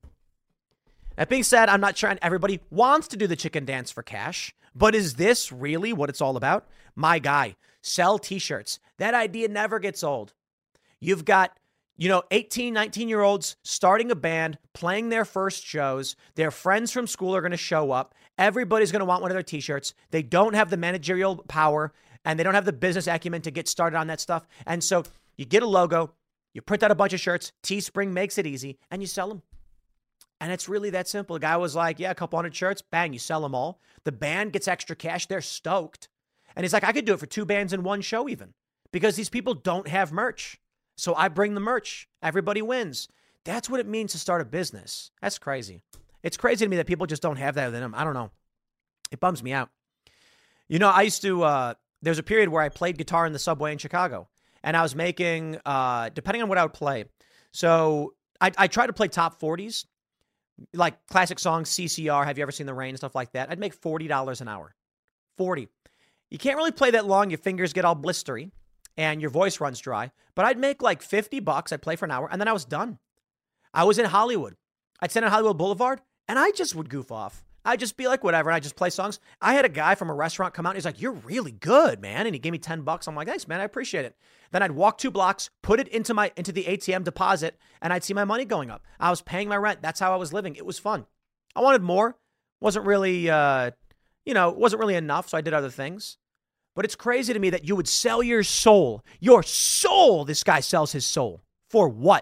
That being said, I'm not trying, everybody wants to do the chicken dance for cash, but is this really what it's all about? My guy, sell t-shirts. That idea never gets old. You've got, you know, eighteen, nineteen year olds starting a band, playing their first shows. Their friends from school are going to show up. Everybody's going to want one of their t-shirts. They don't have the managerial power and they don't have the business acumen to get started on that stuff. And so you get a logo, you print out a bunch of shirts, Teespring makes it easy, and you sell them. And it's really that simple. The guy was like, yeah, a couple hundred shirts, bang, you sell them all. The band gets extra cash. They're stoked. And he's like, I could do it for two bands in one show even, because these people don't have merch. So I bring the merch. Everybody wins. That's what it means to start a business. That's crazy. It's crazy to me that people just don't have that within them. I don't know. It bums me out. You know, I used to, uh, there's a period where I played guitar in the subway in Chicago, and I was making, uh, depending on what I would play. So I, I tried to play top forties, like classic songs, C C R, Have You Ever Seen the Rain, stuff like that. I'd make forty dollars an hour. forty. You can't really play that long. Your fingers get all blistery and your voice runs dry. But I'd make like fifty bucks. I'd play for an hour, and then I was done. I was in Hollywood. I'd stand on Hollywood Boulevard, and I just would goof off. I'd just be like, whatever, and I'd just play songs. I had a guy from a restaurant come out, and he's like, you're really good, man. And he gave me ten bucks. I'm like, thanks, man. I appreciate it. Then I'd walk two blocks, put it into my into the A T M deposit, and I'd see my money going up. I was paying my rent. That's how I was living. It was fun. I wanted more. Wasn't really, uh, you know, wasn't really enough, so I did other things. But it's crazy to me that you would sell your soul. Your soul! This guy sells his soul. For what?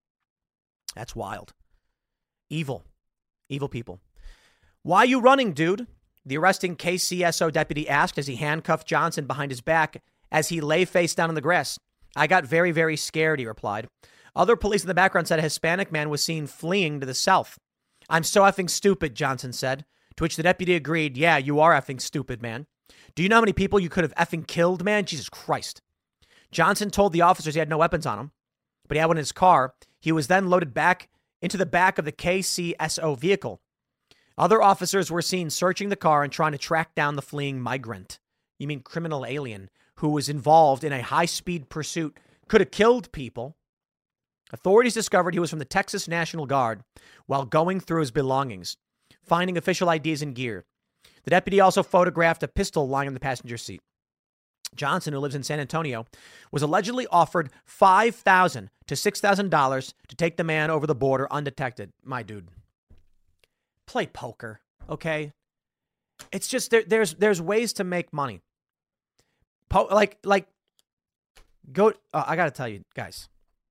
That's wild. Evil. Evil people. Why are you running, dude? The arresting K C S O deputy asked as he handcuffed Johnson behind his back as he lay face down in the grass. I got very, very scared, he replied. Other police in the background said a Hispanic man was seen fleeing to the south. I'm so effing stupid, Johnson said, to which the deputy agreed, yeah, you are effing stupid, man. Do you know how many people you could have effing killed, man? Jesus Christ. Johnson told the officers he had no weapons on him, but he had one in his car. He was then loaded back into the back of the K C S O vehicle. Other officers were seen searching the car and trying to track down the fleeing migrant. You mean criminal alien who was involved in a high-speed pursuit, could have killed people. Authorities discovered he was from the Texas National Guard while going through his belongings, finding official I Ds and gear. The deputy also photographed a pistol lying in the passenger seat. Johnson, who lives in San Antonio, was allegedly offered five thousand dollars to six thousand dollars to take the man over the border undetected. My dude. Play poker, okay? It's just there, there's there's ways to make money. Po- like like go. Uh, I gotta tell you guys.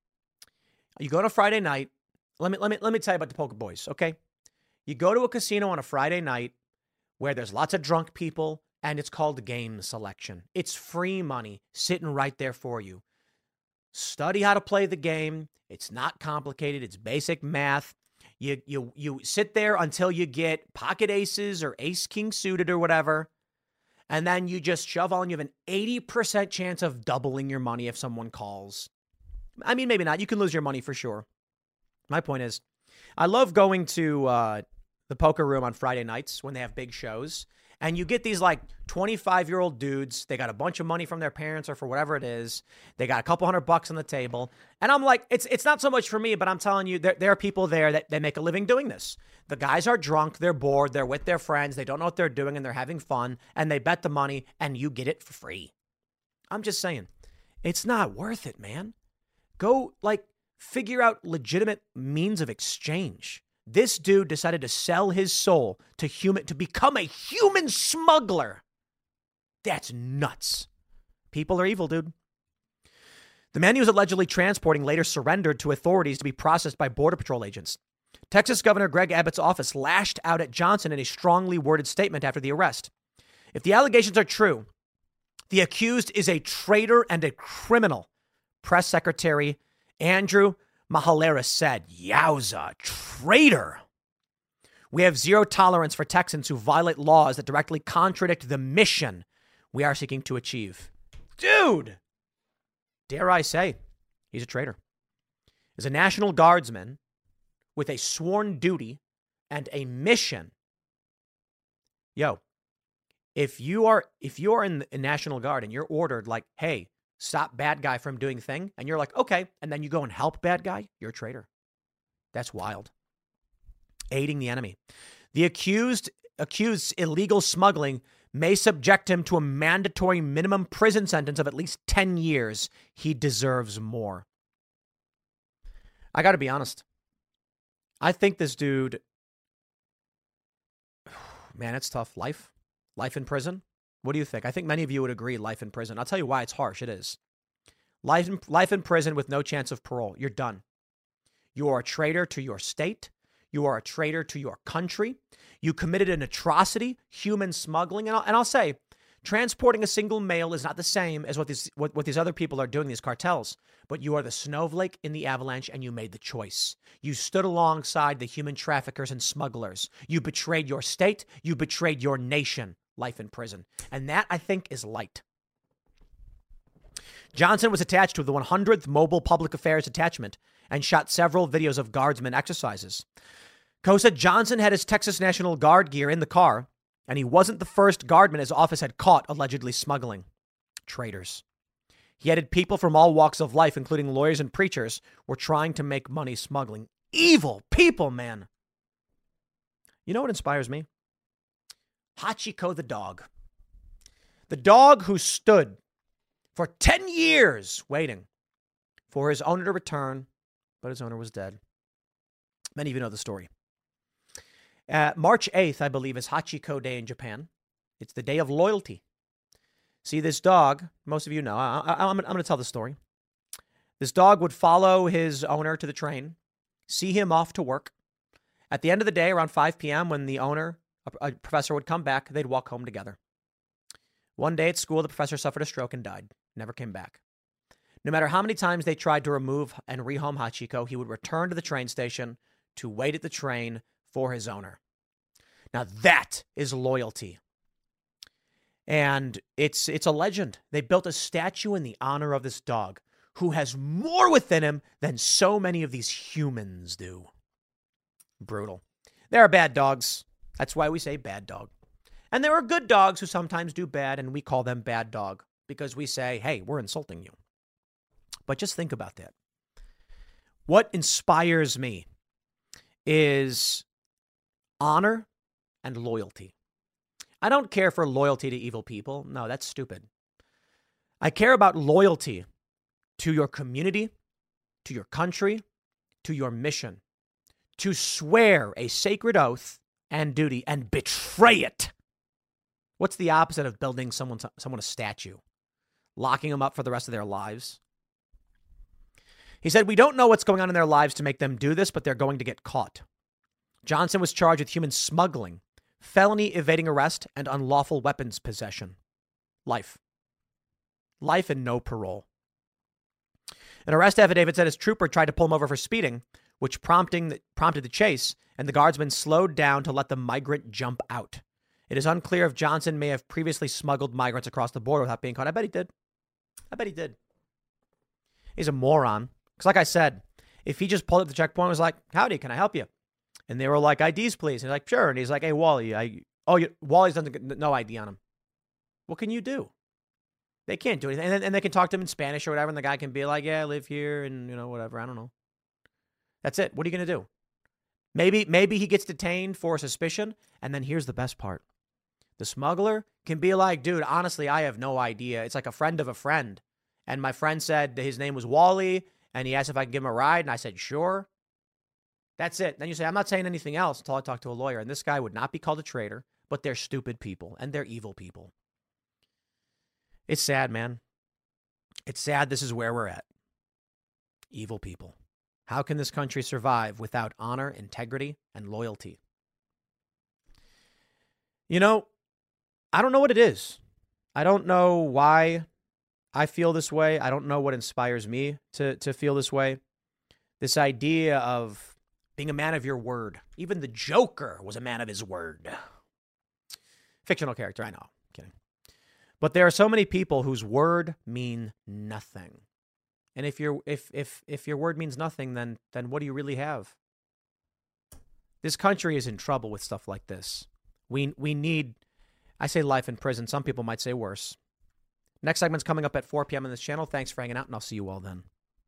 You go to Friday night. Let me let me let me tell you about the poker boys, okay? You go to a casino on a Friday night where there's lots of drunk people, and it's called game selection. It's free money sitting right there for you. Study how to play the game. It's not complicated. It's basic math. You you you sit there until you get pocket aces or ace king suited or whatever, and then you just shove on. You have an eighty percent chance of doubling your money if someone calls. I mean, maybe not. You can lose your money for sure. My point is, I love going to uh, the poker room on Friday nights when they have big shows, and you get these like twenty-five-year-old dudes. They got a bunch of money from their parents or for whatever it is. They got a couple hundred bucks on the table. And I'm like, it's it's not so much for me, but I'm telling you, there, there are people there that they make a living doing this. The guys are drunk. They're bored. They're with their friends. They don't know what they're doing, and they're having fun, and they bet the money, and you get it for free. I'm just saying, it's not worth it, man. Go, like, figure out legitimate means of exchange. This dude decided to sell his soul to human to become a human smuggler. That's nuts. People are evil, dude. The man he was allegedly transporting later surrendered to authorities to be processed by Border Patrol agents. Texas Governor Greg Abbott's office lashed out at Johnson in a strongly worded statement after the arrest. If the allegations are true, the accused is a traitor and a criminal, Press Secretary Andrew Mahalaris said. Yowza, traitor. We have zero tolerance for Texans who violate laws that directly contradict the mission we are seeking to achieve. Dude, dare I say, he's a traitor. As a National Guardsman with a sworn duty and a mission, yo, if you are if you are in the National Guard and you're ordered like, hey, stop bad guy from doing thing, and you're like, okay, and then you go and help bad guy, you're a traitor. That's wild. Aiding the enemy. The accused accused illegal smuggling may subject him to a mandatory minimum prison sentence of at least ten years. He deserves more. I got to be honest. I think this dude, man, it's tough. Life, life in prison. What do you think? I think many of you would agree life in prison. I'll tell you why it's harsh. It is. Life in, life in prison with no chance of parole. You're done. You are a traitor to your state. You are a traitor to your country. You committed an atrocity, human smuggling. And I'll, and I'll say, transporting a single male is not the same as what these, what, what these other people are doing, these cartels. But you are the snowflake in the avalanche, and you made the choice. You stood alongside the human traffickers and smugglers. You betrayed your state. You betrayed your nation. Life in prison. And that, I think, is light. Johnson was attached to the one hundredth Mobile Public Affairs Detachment and shot several videos of guardsmen exercises. Coe said Johnson had his Texas National Guard gear in the car, and he wasn't the first guardman his office had caught allegedly smuggling. Traitors. He added people from all walks of life, including lawyers and preachers, were trying to make money smuggling. Evil people, man. You know what inspires me? Hachiko the dog. The dog who stood for ten years waiting for his owner to return, but his owner was dead. Many of you know the story. Uh, March eighth, I believe, is Hachiko Day in Japan. It's the day of loyalty. See, this dog, most of you know, I, I, I'm, I'm going to tell the story. This dog would follow his owner to the train, see him off to work. At the end of the day, around five p.m., when the owner, a, a professor would come back, they'd walk home together. One day at school, the professor suffered a stroke and died. Never came back. No matter how many times they tried to remove and rehome Hachiko, he would return to the train station to wait at the train for his owner. Now that is loyalty. And it's it's a legend. They built a statue in the honor of this dog who has more within him than so many of these humans do. Brutal. There are bad dogs. That's why we say bad dog. And there are good dogs who sometimes do bad, and we call them bad dog because we say, hey, we're insulting you. But just think about that. What inspires me is honor and loyalty. I don't care for loyalty to evil people. No, that's stupid. I care about loyalty to your community, to your country, to your mission, to swear a sacred oath and duty and betray it. What's the opposite of building someone, someone a statue? Locking them up for the rest of their lives? He said, we don't know what's going on in their lives to make them do this, but they're going to get caught. Johnson was charged with human smuggling, felony evading arrest, and unlawful weapons possession. Life. Life and no parole. An arrest affidavit said his trooper tried to pull him over for speeding, which prompting the, prompted the chase, and the guardsman slowed down to let the migrant jump out. It is unclear if Johnson may have previously smuggled migrants across the border without being caught. I bet he did. I bet he did. He's a moron. Because like I said, if he just pulled up the checkpoint and was like, howdy, can I help you? And they were like, I Ds, please. And he's like, sure. And he's like, hey, Wally, I, oh, you, Wally's done no I D on him. What can you do? They can't do anything. And, then, and they can talk to him in Spanish or whatever. And the guy can be like, yeah, I live here and, you know, whatever. I don't know. That's it. What are you going to do? Maybe, maybe he gets detained for suspicion. And then here's the best part. The smuggler can be like, dude, honestly, I have no idea. It's like a friend of a friend. And my friend said his name was Wally. And he asked if I could give him a ride. And I said, sure. That's it. Then you say, I'm not saying anything else until I talk to a lawyer. And this guy would not be called a traitor, but they're stupid people and they're evil people. It's sad, man. It's sad this is where we're at. Evil people. How can this country survive without honor, integrity, and loyalty? You know, I don't know what it is. I don't know why I feel this way. I don't know what inspires me to, to feel this way. This idea of being a man of your word. Even the Joker was a man of his word. Fictional character, I know. I'm kidding. But there are so many people whose word mean nothing. And if your if if if your word means nothing, then then what do you really have? This country is in trouble with stuff like this. We we need, I say life in prison. Some people might say worse. Next segment's coming up at four p.m. on this channel. Thanks for hanging out, and I'll see you all then.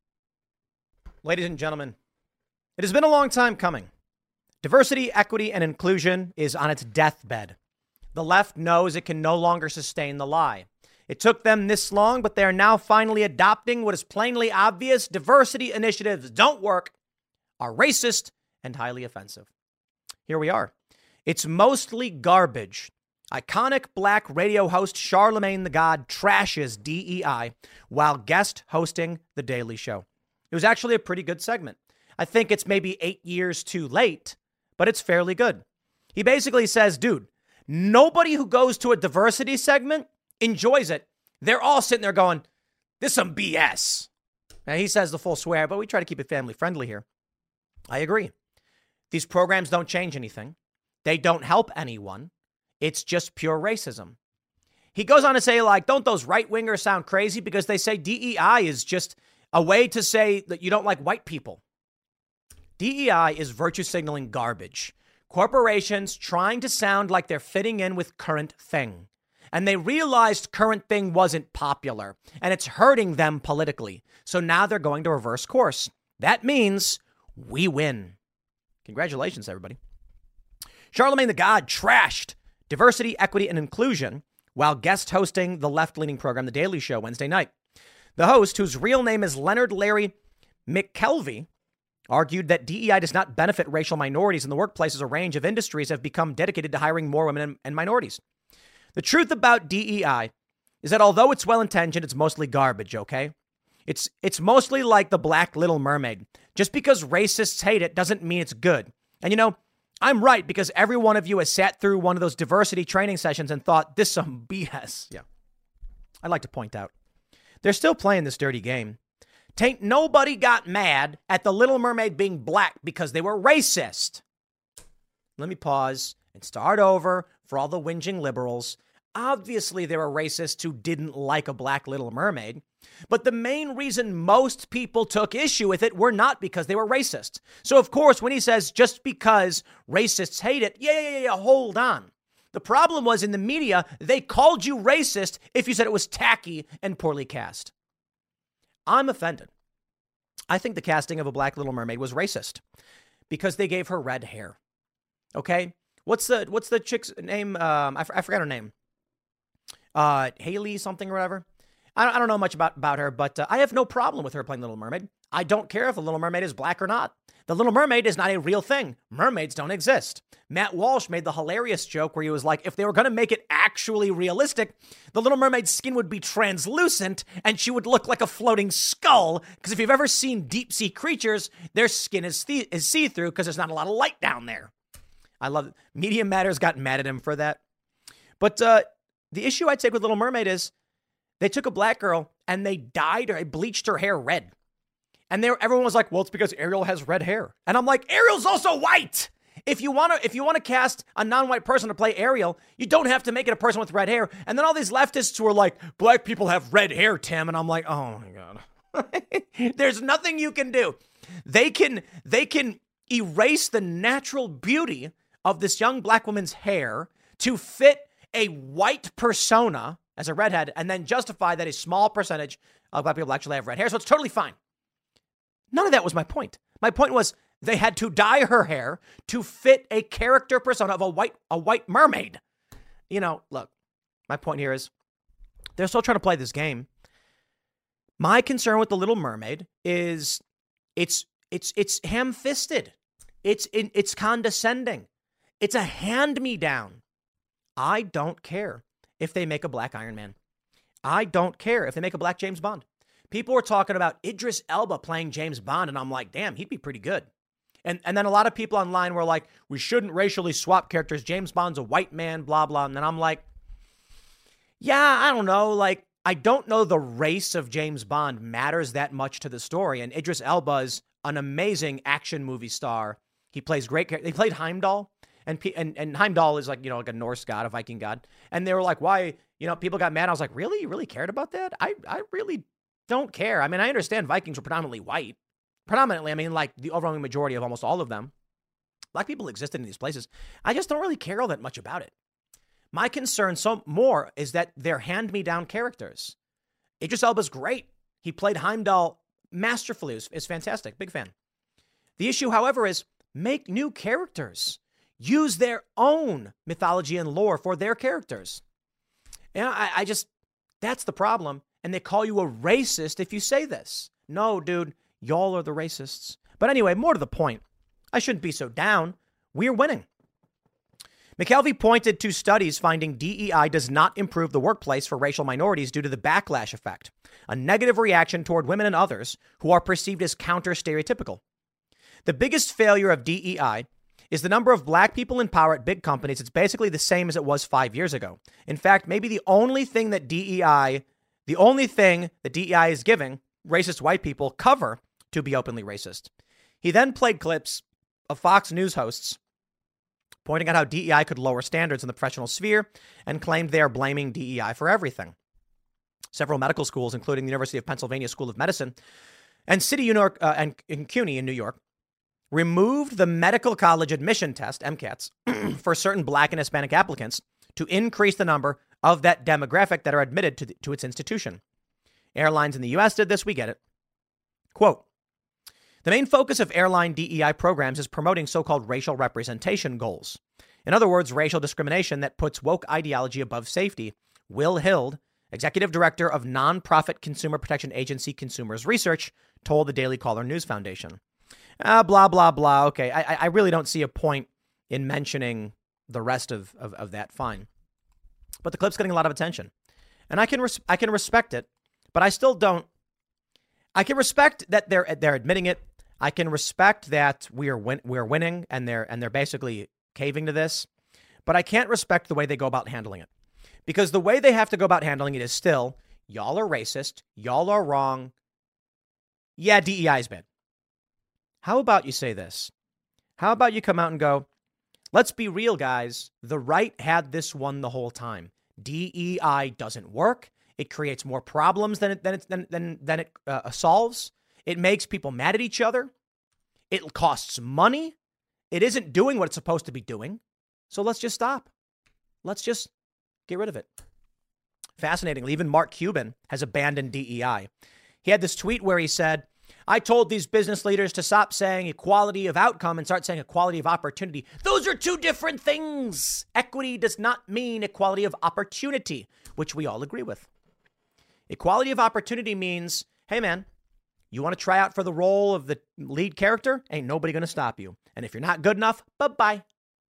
Ladies and gentlemen, it has been a long time coming. Diversity, equity, and inclusion is on its deathbed. The left knows it can no longer sustain the lie. It took them this long, but they are now finally adopting what is plainly obvious. Diversity initiatives don't work, are racist, and highly offensive. Here we are. It's mostly garbage. Iconic black radio host Charlemagne the God trashes D E I while guest hosting The Daily Show. It was actually a pretty good segment. I think it's maybe eight years too late, but it's fairly good. He basically says, dude, nobody who goes to a diversity segment enjoys it. They're all sitting there going, this is some B S. Now, he says the full swear, but we try to keep it family friendly here. I agree. These programs don't change anything. They don't help anyone. It's just pure racism. He goes on to say, like, don't those right-wingers sound crazy because they say D E I is just a way to say that you don't like white people. D E I is virtue signaling garbage. Corporations trying to sound like they're fitting in with current thing. And they realized current thing wasn't popular and it's hurting them politically. So now they're going to reverse course. That means we win. Congratulations, everybody. Charlemagne the God trashed diversity, equity, and inclusion while guest hosting the left-leaning program, The Daily Show, Wednesday night. The host, whose real name is Leonard Larry McKelvey, argued that D E I does not benefit racial minorities in the workplace as a range of industries have become dedicated to hiring more women and minorities. The truth about D E I is that although it's well-intentioned, it's mostly garbage, okay? It's it's mostly like the Black Little Mermaid. Just because racists hate it doesn't mean it's good. And you know, I'm right because every one of you has sat through one of those diversity training sessions and thought, this is some B S. Yeah. I'd like to point out, they're still playing this dirty game. Tain't nobody got mad at the Little Mermaid being black because they were racist. Let me pause and start over for all the whinging liberals. Obviously, there were racists who didn't like a black Little Mermaid, but the main reason most people took issue with it were not because they were racist. So, of course, when he says just because racists hate it, yeah, yeah, yeah, yeah, hold on. The problem was in the media, they called you racist if you said it was tacky and poorly cast. I'm offended. I think the casting of a black Little Mermaid was racist because they gave her red hair. Okay? What's the what's the chick's name? Um, I, f- I forgot her name. Uh, Haley something or whatever. I don't, I don't know much about, about her, but uh, I have no problem with her playing Little Mermaid. I don't care if the Little Mermaid is black or not. The Little Mermaid is not a real thing. Mermaids don't exist. Matt Walsh made the hilarious joke where he was like, if they were going to make it actually realistic, the Little Mermaid's skin would be translucent and she would look like a floating skull. Because if you've ever seen deep sea creatures, their skin is, th- is see-through because there's not a lot of light down there. I love it. Media Matters got mad at him for that. But uh, the issue I take with Little Mermaid is they took a black girl and they dyed her, bleached her hair red. And there, everyone was like, well, it's because Ariel has red hair. And I'm like, Ariel's also white. If you want to if you want to cast a non-white person to play Ariel, you don't have to make it a person with red hair. And then all these leftists who are like, black people have red hair, Tim. And I'm like, oh, my God. There's nothing you can do. They can they can erase the natural beauty of this young black woman's hair to fit a white persona as a redhead and then justify that a small percentage of black people actually have red hair. So it's totally fine. None of that was my point. My point was they had to dye her hair to fit a character persona of a white a white mermaid. You know, look, my point here is they're still trying to play this game. My concern with the Little Mermaid is it's it's it's ham-fisted. It's it's condescending. It's a hand-me-down. I don't care if they make a black Iron Man. I don't care if they make a black James Bond. People were talking about Idris Elba playing James Bond, and I'm like, damn, he'd be pretty good. And and then a lot of people online were like, we shouldn't racially swap characters. James Bond's a white man, blah, blah. And then I'm like, yeah, I don't know. Like, I don't know the race of James Bond matters that much to the story. And Idris Elba's an amazing action movie star. He plays great characters. He played Heimdall. And, and and Heimdall is like, you know, like a Norse god, a Viking god. And they were like, why? You know, people got mad. I was like, really? You really cared about that? I, I really don't care. I mean, I understand Vikings were predominantly white. Predominantly, I mean, like the overwhelming majority of almost all of them. Black people existed in these places. I just don't really care all that much about it. My concern so more is that they're hand-me-down characters. Idris Elba's great. He played Heimdall masterfully. It's, it's fantastic. Big fan. The issue, however, is make new characters. Use their own mythology and lore for their characters. And I, I just, that's the problem. And they call you a racist if you say this. No, dude, y'all are the racists. But anyway, more to the point. I shouldn't be so down. We're winning. McKelvey pointed to studies finding D E I does not improve the workplace for racial minorities due to the backlash effect, a negative reaction toward women and others who are perceived as counter-stereotypical. The biggest failure of D E I is the number of black people in power at big companies. It's basically the same as it was five years ago. In fact, maybe the only thing that D E I, the only thing that D E I is giving racist white people cover to be openly racist. He then played clips of Fox News hosts pointing out how D E I could lower standards in the professional sphere and claimed they are blaming D E I for everything. Several medical schools, including the University of Pennsylvania School of Medicine and City New York uh, and in CUNY in New York, removed the medical college admission test, MCATs, for certain black and Hispanic applicants to increase the number of that demographic that are admitted to, the, to its institution. Airlines in the U S did this. We get it. Quote, the main focus of airline D E I programs is promoting so-called racial representation goals. In other words, racial discrimination that puts woke ideology above safety. Will Hild, executive director of nonprofit consumer protection agency Consumers Research, told the Daily Caller News Foundation. Uh, blah, blah, blah. Okay, I, I really don't see a point in mentioning the rest of, of, of that. Fine. But the clip's getting a lot of attention. And I can res- I can respect it, but I still don't. I can respect that they're they're admitting it. I can respect that we are win- we're winning and they're and they're basically caving to this. But I can't respect the way they go about handling it. Because the way they have to go about handling it is still, y'all are racist, y'all are wrong. Yeah, D E I is bad. How about you say this? How about you come out and go, let's be real, guys. The right had this one the whole time. D E I doesn't work. It creates more problems than it, than it, than, than, than it uh, solves. It makes people mad at each other. It costs money. It isn't doing what it's supposed to be doing. So let's just stop. Let's just get rid of it. Fascinatingly, even Mark Cuban has abandoned D E I. He had this tweet where he said, I told these business leaders to stop saying equality of outcome and start saying equality of opportunity. Those are two different things. Equity does not mean equality of opportunity, which we all agree with. Equality of opportunity means, hey, man, you want to try out for the role of the lead character? Ain't nobody going to stop you. And if you're not good enough, bye-bye.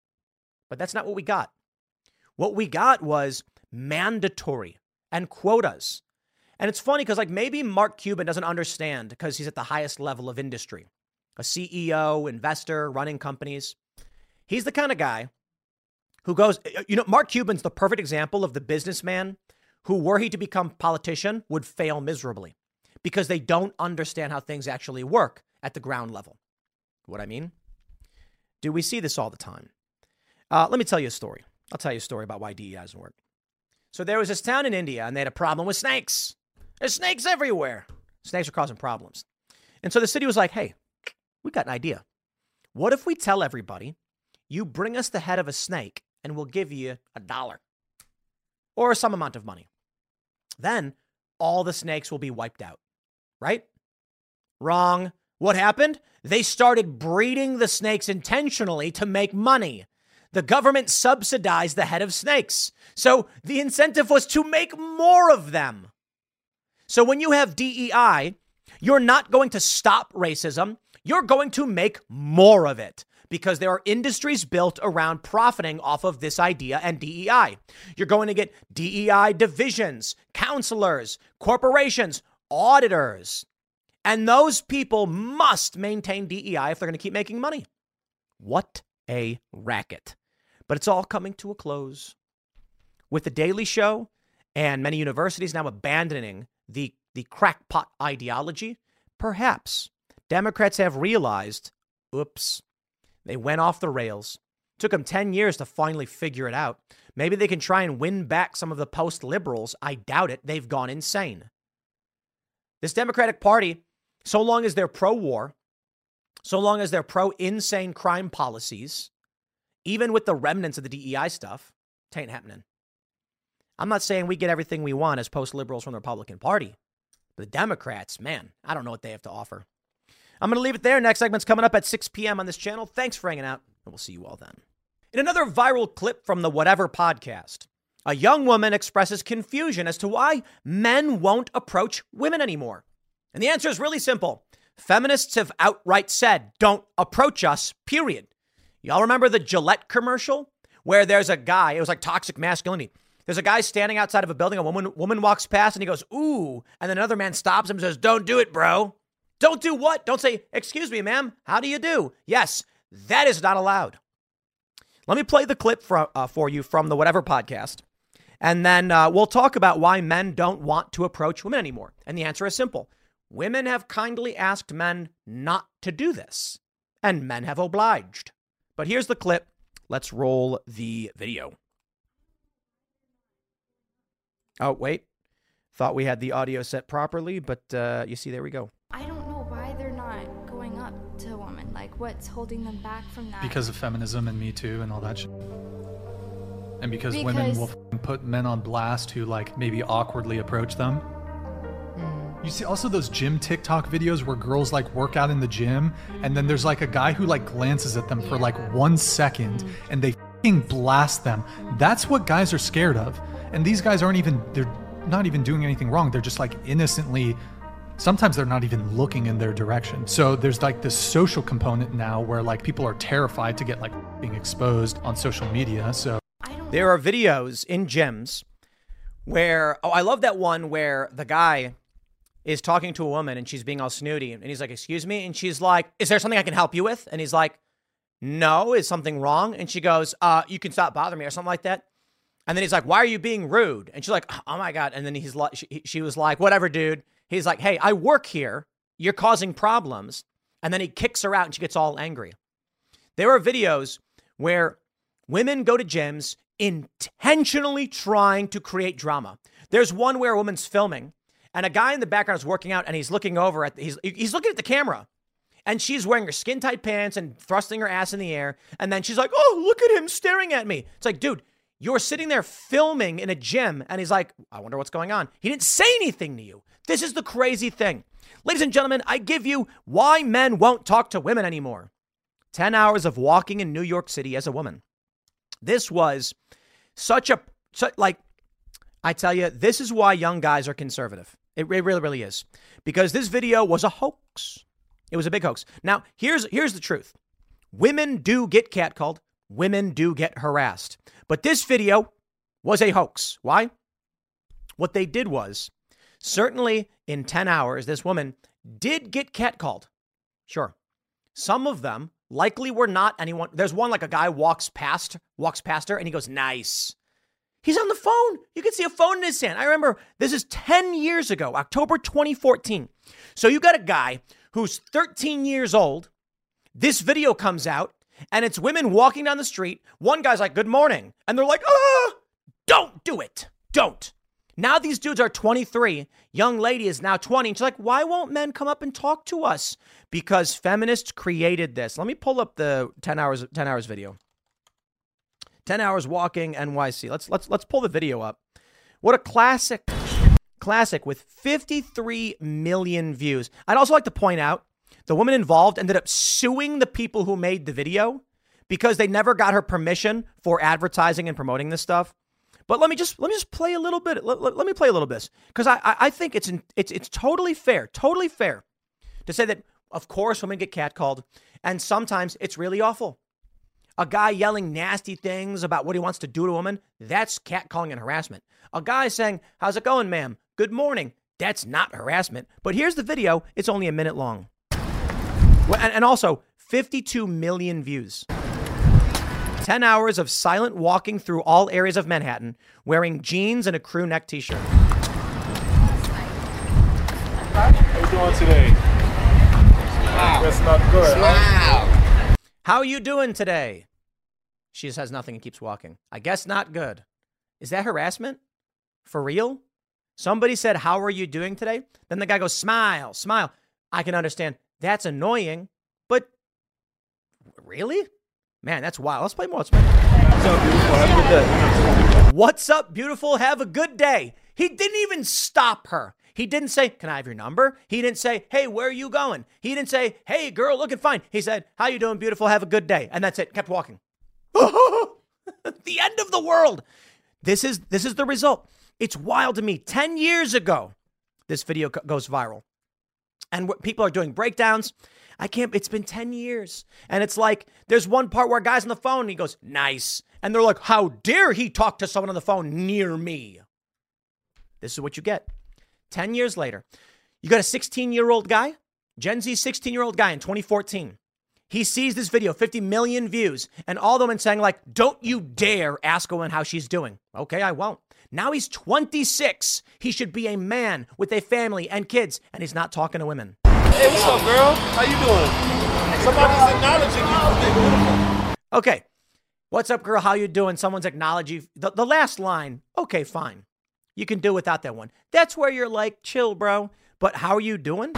But that's not what we got. What we got was mandatory and quotas. And it's funny because like maybe Mark Cuban doesn't understand because he's at the highest level of industry, a C E O, investor, running companies. He's the kind of guy who goes, you know, Mark Cuban's the perfect example of the businessman who, were he to become politician, would fail miserably because they don't understand how things actually work at the ground level. What I mean? Do we see this all the time? Uh, let me tell you a story. I'll tell you a story about why D E I doesn't work. So there was this town in India and they had a problem with snakes. There's snakes everywhere. Snakes are causing problems. And so the city was like, hey, we got an idea. What if we tell everybody, you bring us the head of a snake and we'll give you a dollar or some amount of money. Then all the snakes will be wiped out, right? Wrong. What happened? They started breeding the snakes intentionally to make money. The government subsidized the head of snakes. So the incentive was to make more of them. So when you have D E I, you're not going to stop racism. You're going to make more of it because there are industries built around profiting off of this idea and D E I. You're going to get D E I divisions, counselors, corporations, auditors. And those people must maintain D E I if they're going to keep making money. What a racket. But it's all coming to a close. With The Daily Show and many universities now abandoning the, the crackpot ideology, perhaps Democrats have realized, oops, they went off the rails. Took them ten years to finally figure it out. Maybe they can try and win back some of the post-liberals. I doubt it. They've gone insane. This Democratic Party, so long as they're pro-war, so long as they're pro-insane crime policies, even with the remnants of the D E I stuff, it ain't happening. I'm not saying we get everything we want as post-liberals from the Republican Party. But the Democrats, man, I don't know what they have to offer. I'm going to leave it there. Next segment's coming up at six p.m. on this channel. Thanks for hanging out, and we'll see you all then. In another viral clip from the Whatever podcast, a young woman expresses confusion as to why men won't approach women anymore. And the answer is really simple. Feminists have outright said, don't approach us, period. Y'all remember the Gillette commercial where there's a guy, it was like toxic masculinity. There's a guy standing outside of a building. A woman woman walks past and he goes, ooh. And then another man stops him and says, don't do it, bro. Don't do what? Don't say, excuse me, ma'am. How do you do? Yes, that is not allowed. Let me play the clip for, uh, for you from the Whatever podcast. And then uh, we'll talk about why men don't want to approach women anymore. And the answer is simple. Women have kindly asked men not to do this. And men have obliged. But here's the clip. Let's roll the video. Oh, wait. Thought we had the audio set properly, but uh, you see, there we go. I don't know why they're not going up to a woman. Like, what's holding them back from that? Because of feminism and Me Too and all that shit. And because, because women will put men on blast who, like, maybe awkwardly approach them. Mm. You see also those gym TikTok videos where girls, like, work out in the gym, and then there's, like, a guy who, like, glances at them yeah. for, like, one second, mm. and they f***ing blast them. That's what guys are scared of. And these guys aren't even, they're not even doing anything wrong. They're just, like, innocently... Sometimes they're not even looking in their direction. So there's like this social component now where like people are terrified to get like being exposed on social media. So there are videos in gyms where, oh, I love that one where the guy is talking to a woman and she's being all snooty and he's like, excuse me. And she's like, is there something I can help you with? And he's like, no, is something wrong? And she goes, uh, you can stop bothering me or something like that. And then he's like, why are you being rude? And she's like, oh my God. And then he's like, she, she was like, whatever, dude. He's like, hey, I work here. You're causing problems. And then he kicks her out and she gets all angry. There are videos where women go to gyms intentionally trying to create drama. There's one where a woman's filming and a guy in the background is working out and he's looking over at, the, he's, he's looking at the camera and she's wearing her skin tight pants and thrusting her ass in the air. And then she's like, oh, look at him staring at me. It's like, dude, you're sitting there filming in a gym. And he's like, I wonder what's going on. He didn't say anything to you. This is the crazy thing. Ladies and gentlemen, I give you why men won't talk to women anymore. ten hours of walking in New York City as a woman. This was such a, such, like, I tell you, this is why young guys are conservative. It really, really is. Because this video was a hoax. It was a big hoax. Now, here's here's the truth. Women do get catcalled. Women do get harassed. But this video was a hoax. Why? What they did was, certainly in ten hours, this woman did get catcalled. Sure. Some of them likely were not anyone. There's one like a guy walks past, walks past her and he goes, nice. He's on the phone. You can see a phone in his hand. I remember this is ten years ago, October twenty fourteen. So you got a guy who's thirteen years old. This video comes out and it's women walking down the street. One guy's like, good morning. And they're like, ah, don't do it. Don't. Now these dudes are twenty-three. Young lady is now twenty. And she's like, why won't men come up and talk to us? Because feminists created this. Let me pull up the ten hours, ten hours video. ten hours walking N Y C. Let's let's let's pull the video up. What a classic, classic with fifty-three million views. I'd also like to point out the woman involved ended up suing the people who made the video because they never got her permission for advertising and promoting this stuff. But let me just let me just play a little bit. Let, let, let me play a little bit because I, I I think it's in, it's it's totally fair, totally fair to say that of course women get catcalled and sometimes it's really awful. A guy yelling nasty things about what he wants to do to a woman, that's catcalling and harassment. A guy saying, how's it going, ma'am? Good morning. That's not harassment. But here's the video. It's only a minute long. And, and also, fifty-two million views. ten hours of silent walking through all areas of Manhattan, wearing jeans and a crew neck t-shirt. How you doing today? Wow. That's not good. Wow. Huh? How are you doing today? She says nothing and keeps walking. I guess not good. Is that harassment? For real? Somebody said, how are you doing today? Then the guy goes, smile, smile. I can understand. That's annoying, but really? Man, that's wild. Let's play more. Let's play more. What's up, beautiful? Have a good day. He didn't even stop her. He didn't say, can I have your number? He didn't say, hey, where are you going? He didn't say, hey, girl, looking fine. He said, how you doing, beautiful? Have a good day. And that's it. Kept walking. The end of the world. This is this is the result. It's wild to me. Ten years ago, this video goes viral. And what people are doing breakdowns. I can't, it's been ten years. And it's like, there's one part where a guy's on the phone and he goes, nice. And they're like, how dare he talk to someone on the phone near me? This is what you get. ten years later, you got a sixteen-year-old guy, Gen Z sixteen-year-old guy in twenty fourteen. He sees this video, fifty million views, and all the women saying like, don't you dare ask a woman how she's doing. Okay, I won't. Now he's twenty-six. He should be a man with a family and kids, and he's not talking to women. Hey, what's up, girl? How you doing? Somebody's acknowledging you. Okay. What's up, girl? How you doing? Someone's acknowledging you. The, the last line, okay, fine. You can do without that one. That's where you're like, chill, bro. But how are you doing?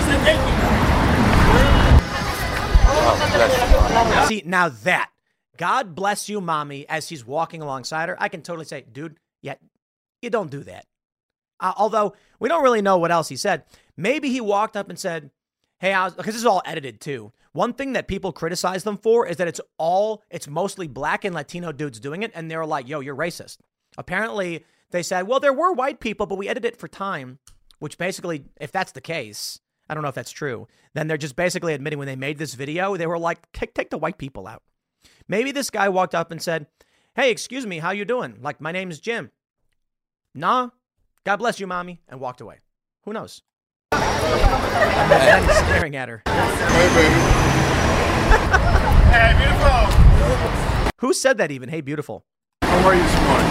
See, now that, God bless you, mommy, as he's walking alongside her, I can totally say, dude, yeah, you don't do that. Uh, although we don't really know what else he said. Maybe he walked up and said, hey, I was, because this is all edited too. One thing that people criticize them for is that it's all, it's mostly black and Latino dudes doing it. And they're like, yo, you're racist. Apparently they said, well, there were white people, but we edited it for time, which basically, if that's the case, I don't know if that's true, then they're just basically admitting when they made this video, they were like, take, take the white people out. Maybe this guy walked up and said, hey, excuse me, how you doing? Like, my name's Jim. Nah, God bless you, mommy, and walked away. Who knows? And he's staring at her. Hey, baby. Hey, beautiful. Who said that even? Hey, beautiful. How are you this morning?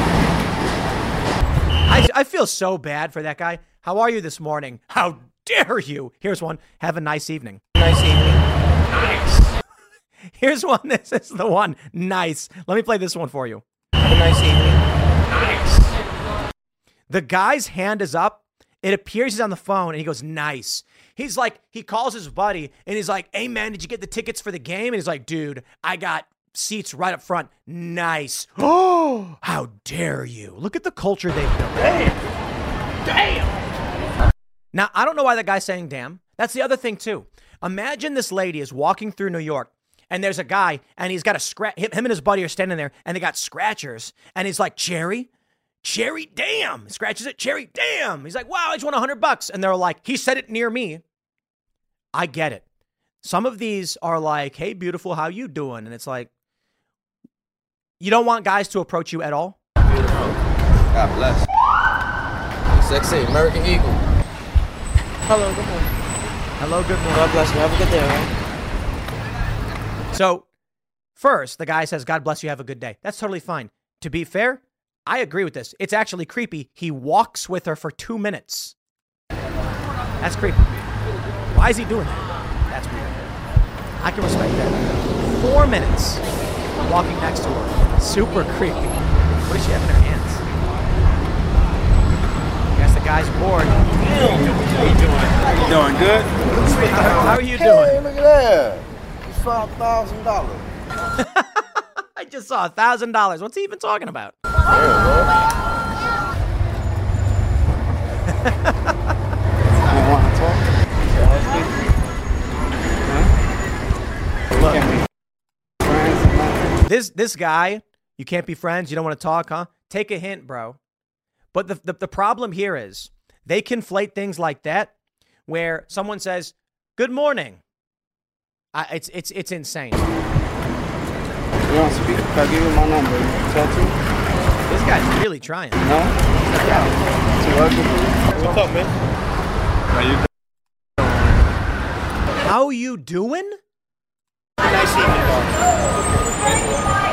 I, I feel so bad for that guy. How are you this morning? How dare you? Here's one. Have a nice evening. Nice evening. Nice. Here's one. This is the one. Nice. Let me play this one for you. Have a nice evening. Nice. The guy's hand is up. It appears he's on the phone and he goes, nice. He's like, he calls his buddy and he's like, hey man, did you get the tickets for the game? And he's like, dude, I got seats right up front. Nice. Oh, how dare you? Look at the culture they've built. Damn. Damn. Now, I don't know why that guy's saying damn. That's the other thing too. Imagine this lady is walking through New York and there's a guy and he's got a scratch. Him and his buddy are standing there and they got scratchers. And he's like, Cherry, Cherry, damn. He scratches it, Cherry, damn. He's like, wow, I just won a hundred bucks. And they're like, he said it near me. I get it. Some of these are like, hey, beautiful, how you doing? And it's like, you don't want guys to approach you at all? Beautiful. God bless. Sexy American Eagle. Hello, good morning. Hello, good morning. God bless you. Have a good day, all right? So, first, the guy says, God bless you, have a good day. That's totally fine. To be fair, I agree with this. It's actually creepy. He walks with her for two minutes. That's creepy. Why is he doing that? That's weird. I can respect that. Four minutes walking next to her. Super creepy. What does she have in her hands? I guess the guy's bored. How you doing? You doing good? How, how are you Hey, doing? look at that. It's five thousand dollars. I just saw a thousand dollars. What's he even talking about? You want to talk? Look, this this guy, you can't be friends. You don't want to talk, huh? Take a hint, bro. But the, the the problem here is they conflate things like that, where someone says, "Good morning." I, it's it's it's insane. You want to speak? Can I give you my number? You can talk to me? This guy's really trying. No? Yeah. Too ugly for you? What's up, man? How you doing? How you doing? Nice evening,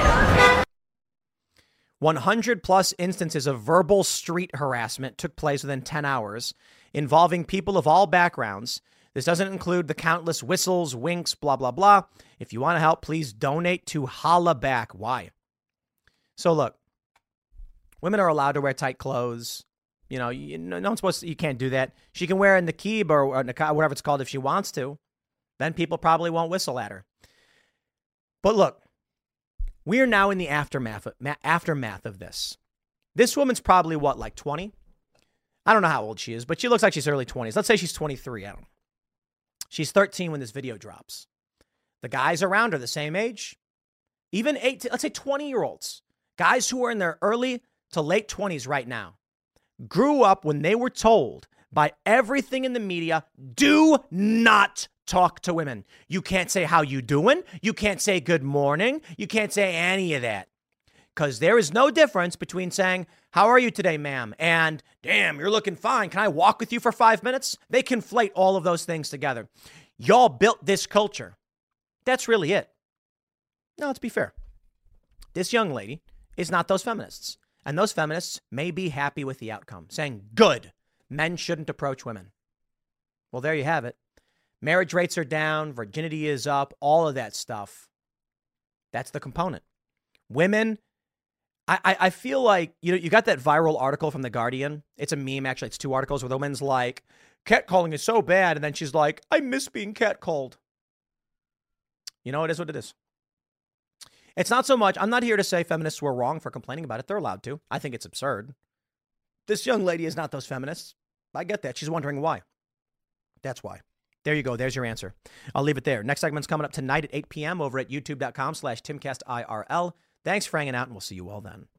one hundred plus instances of verbal street harassment took place within ten hours, involving people of all backgrounds. This doesn't include the countless whistles, winks, blah, blah, blah. If you want to help, please donate to Holla Back. Why? So look, women are allowed to wear tight clothes. You know, you, no one's supposed to, you can't do that. She can wear a niqab or, or niqab, whatever it's called if she wants to. Then people probably won't whistle at her. But look, we are now in the aftermath, aftermath of this. This woman's probably what, like twenty? I don't know how old she is, but she looks like she's early twenties. Let's say she's twenty-three. I don't know. She's thirteen when this video drops. The guys around her the same age, even eight, let's say twenty year olds, guys who are in their early to late twenties right now, grew up when they were told by everything in the media, do not talk to women. You can't say how you doing. You can't say good morning. You can't say any of that. Because there is no difference between saying, how are you today, ma'am? And, damn, you're looking fine. Can I walk with you for five minutes? They conflate all of those things together. Y'all built this culture. That's really it. Now, let's be fair. This young lady is not those feminists. And those feminists may be happy with the outcome, saying, good, men shouldn't approach women. Well, there you have it. Marriage rates are down. Virginity is up. All of that stuff. That's the component. Women... I, I feel like, you know, you got that viral article from The Guardian. It's a meme, actually. It's two articles where the woman's like, catcalling is so bad. And then she's like, I miss being catcalled. You know, it is what it is. It's not so much. I'm not here to say feminists were wrong for complaining about it. They're allowed to. I think it's absurd. This young lady is not those feminists. I get that. She's wondering why. That's why. There you go. There's your answer. I'll leave it there. Next segment's coming up tonight at eight p.m. over at youtube.com slash timcastirl. Thanks for hanging out, and we'll see you all then.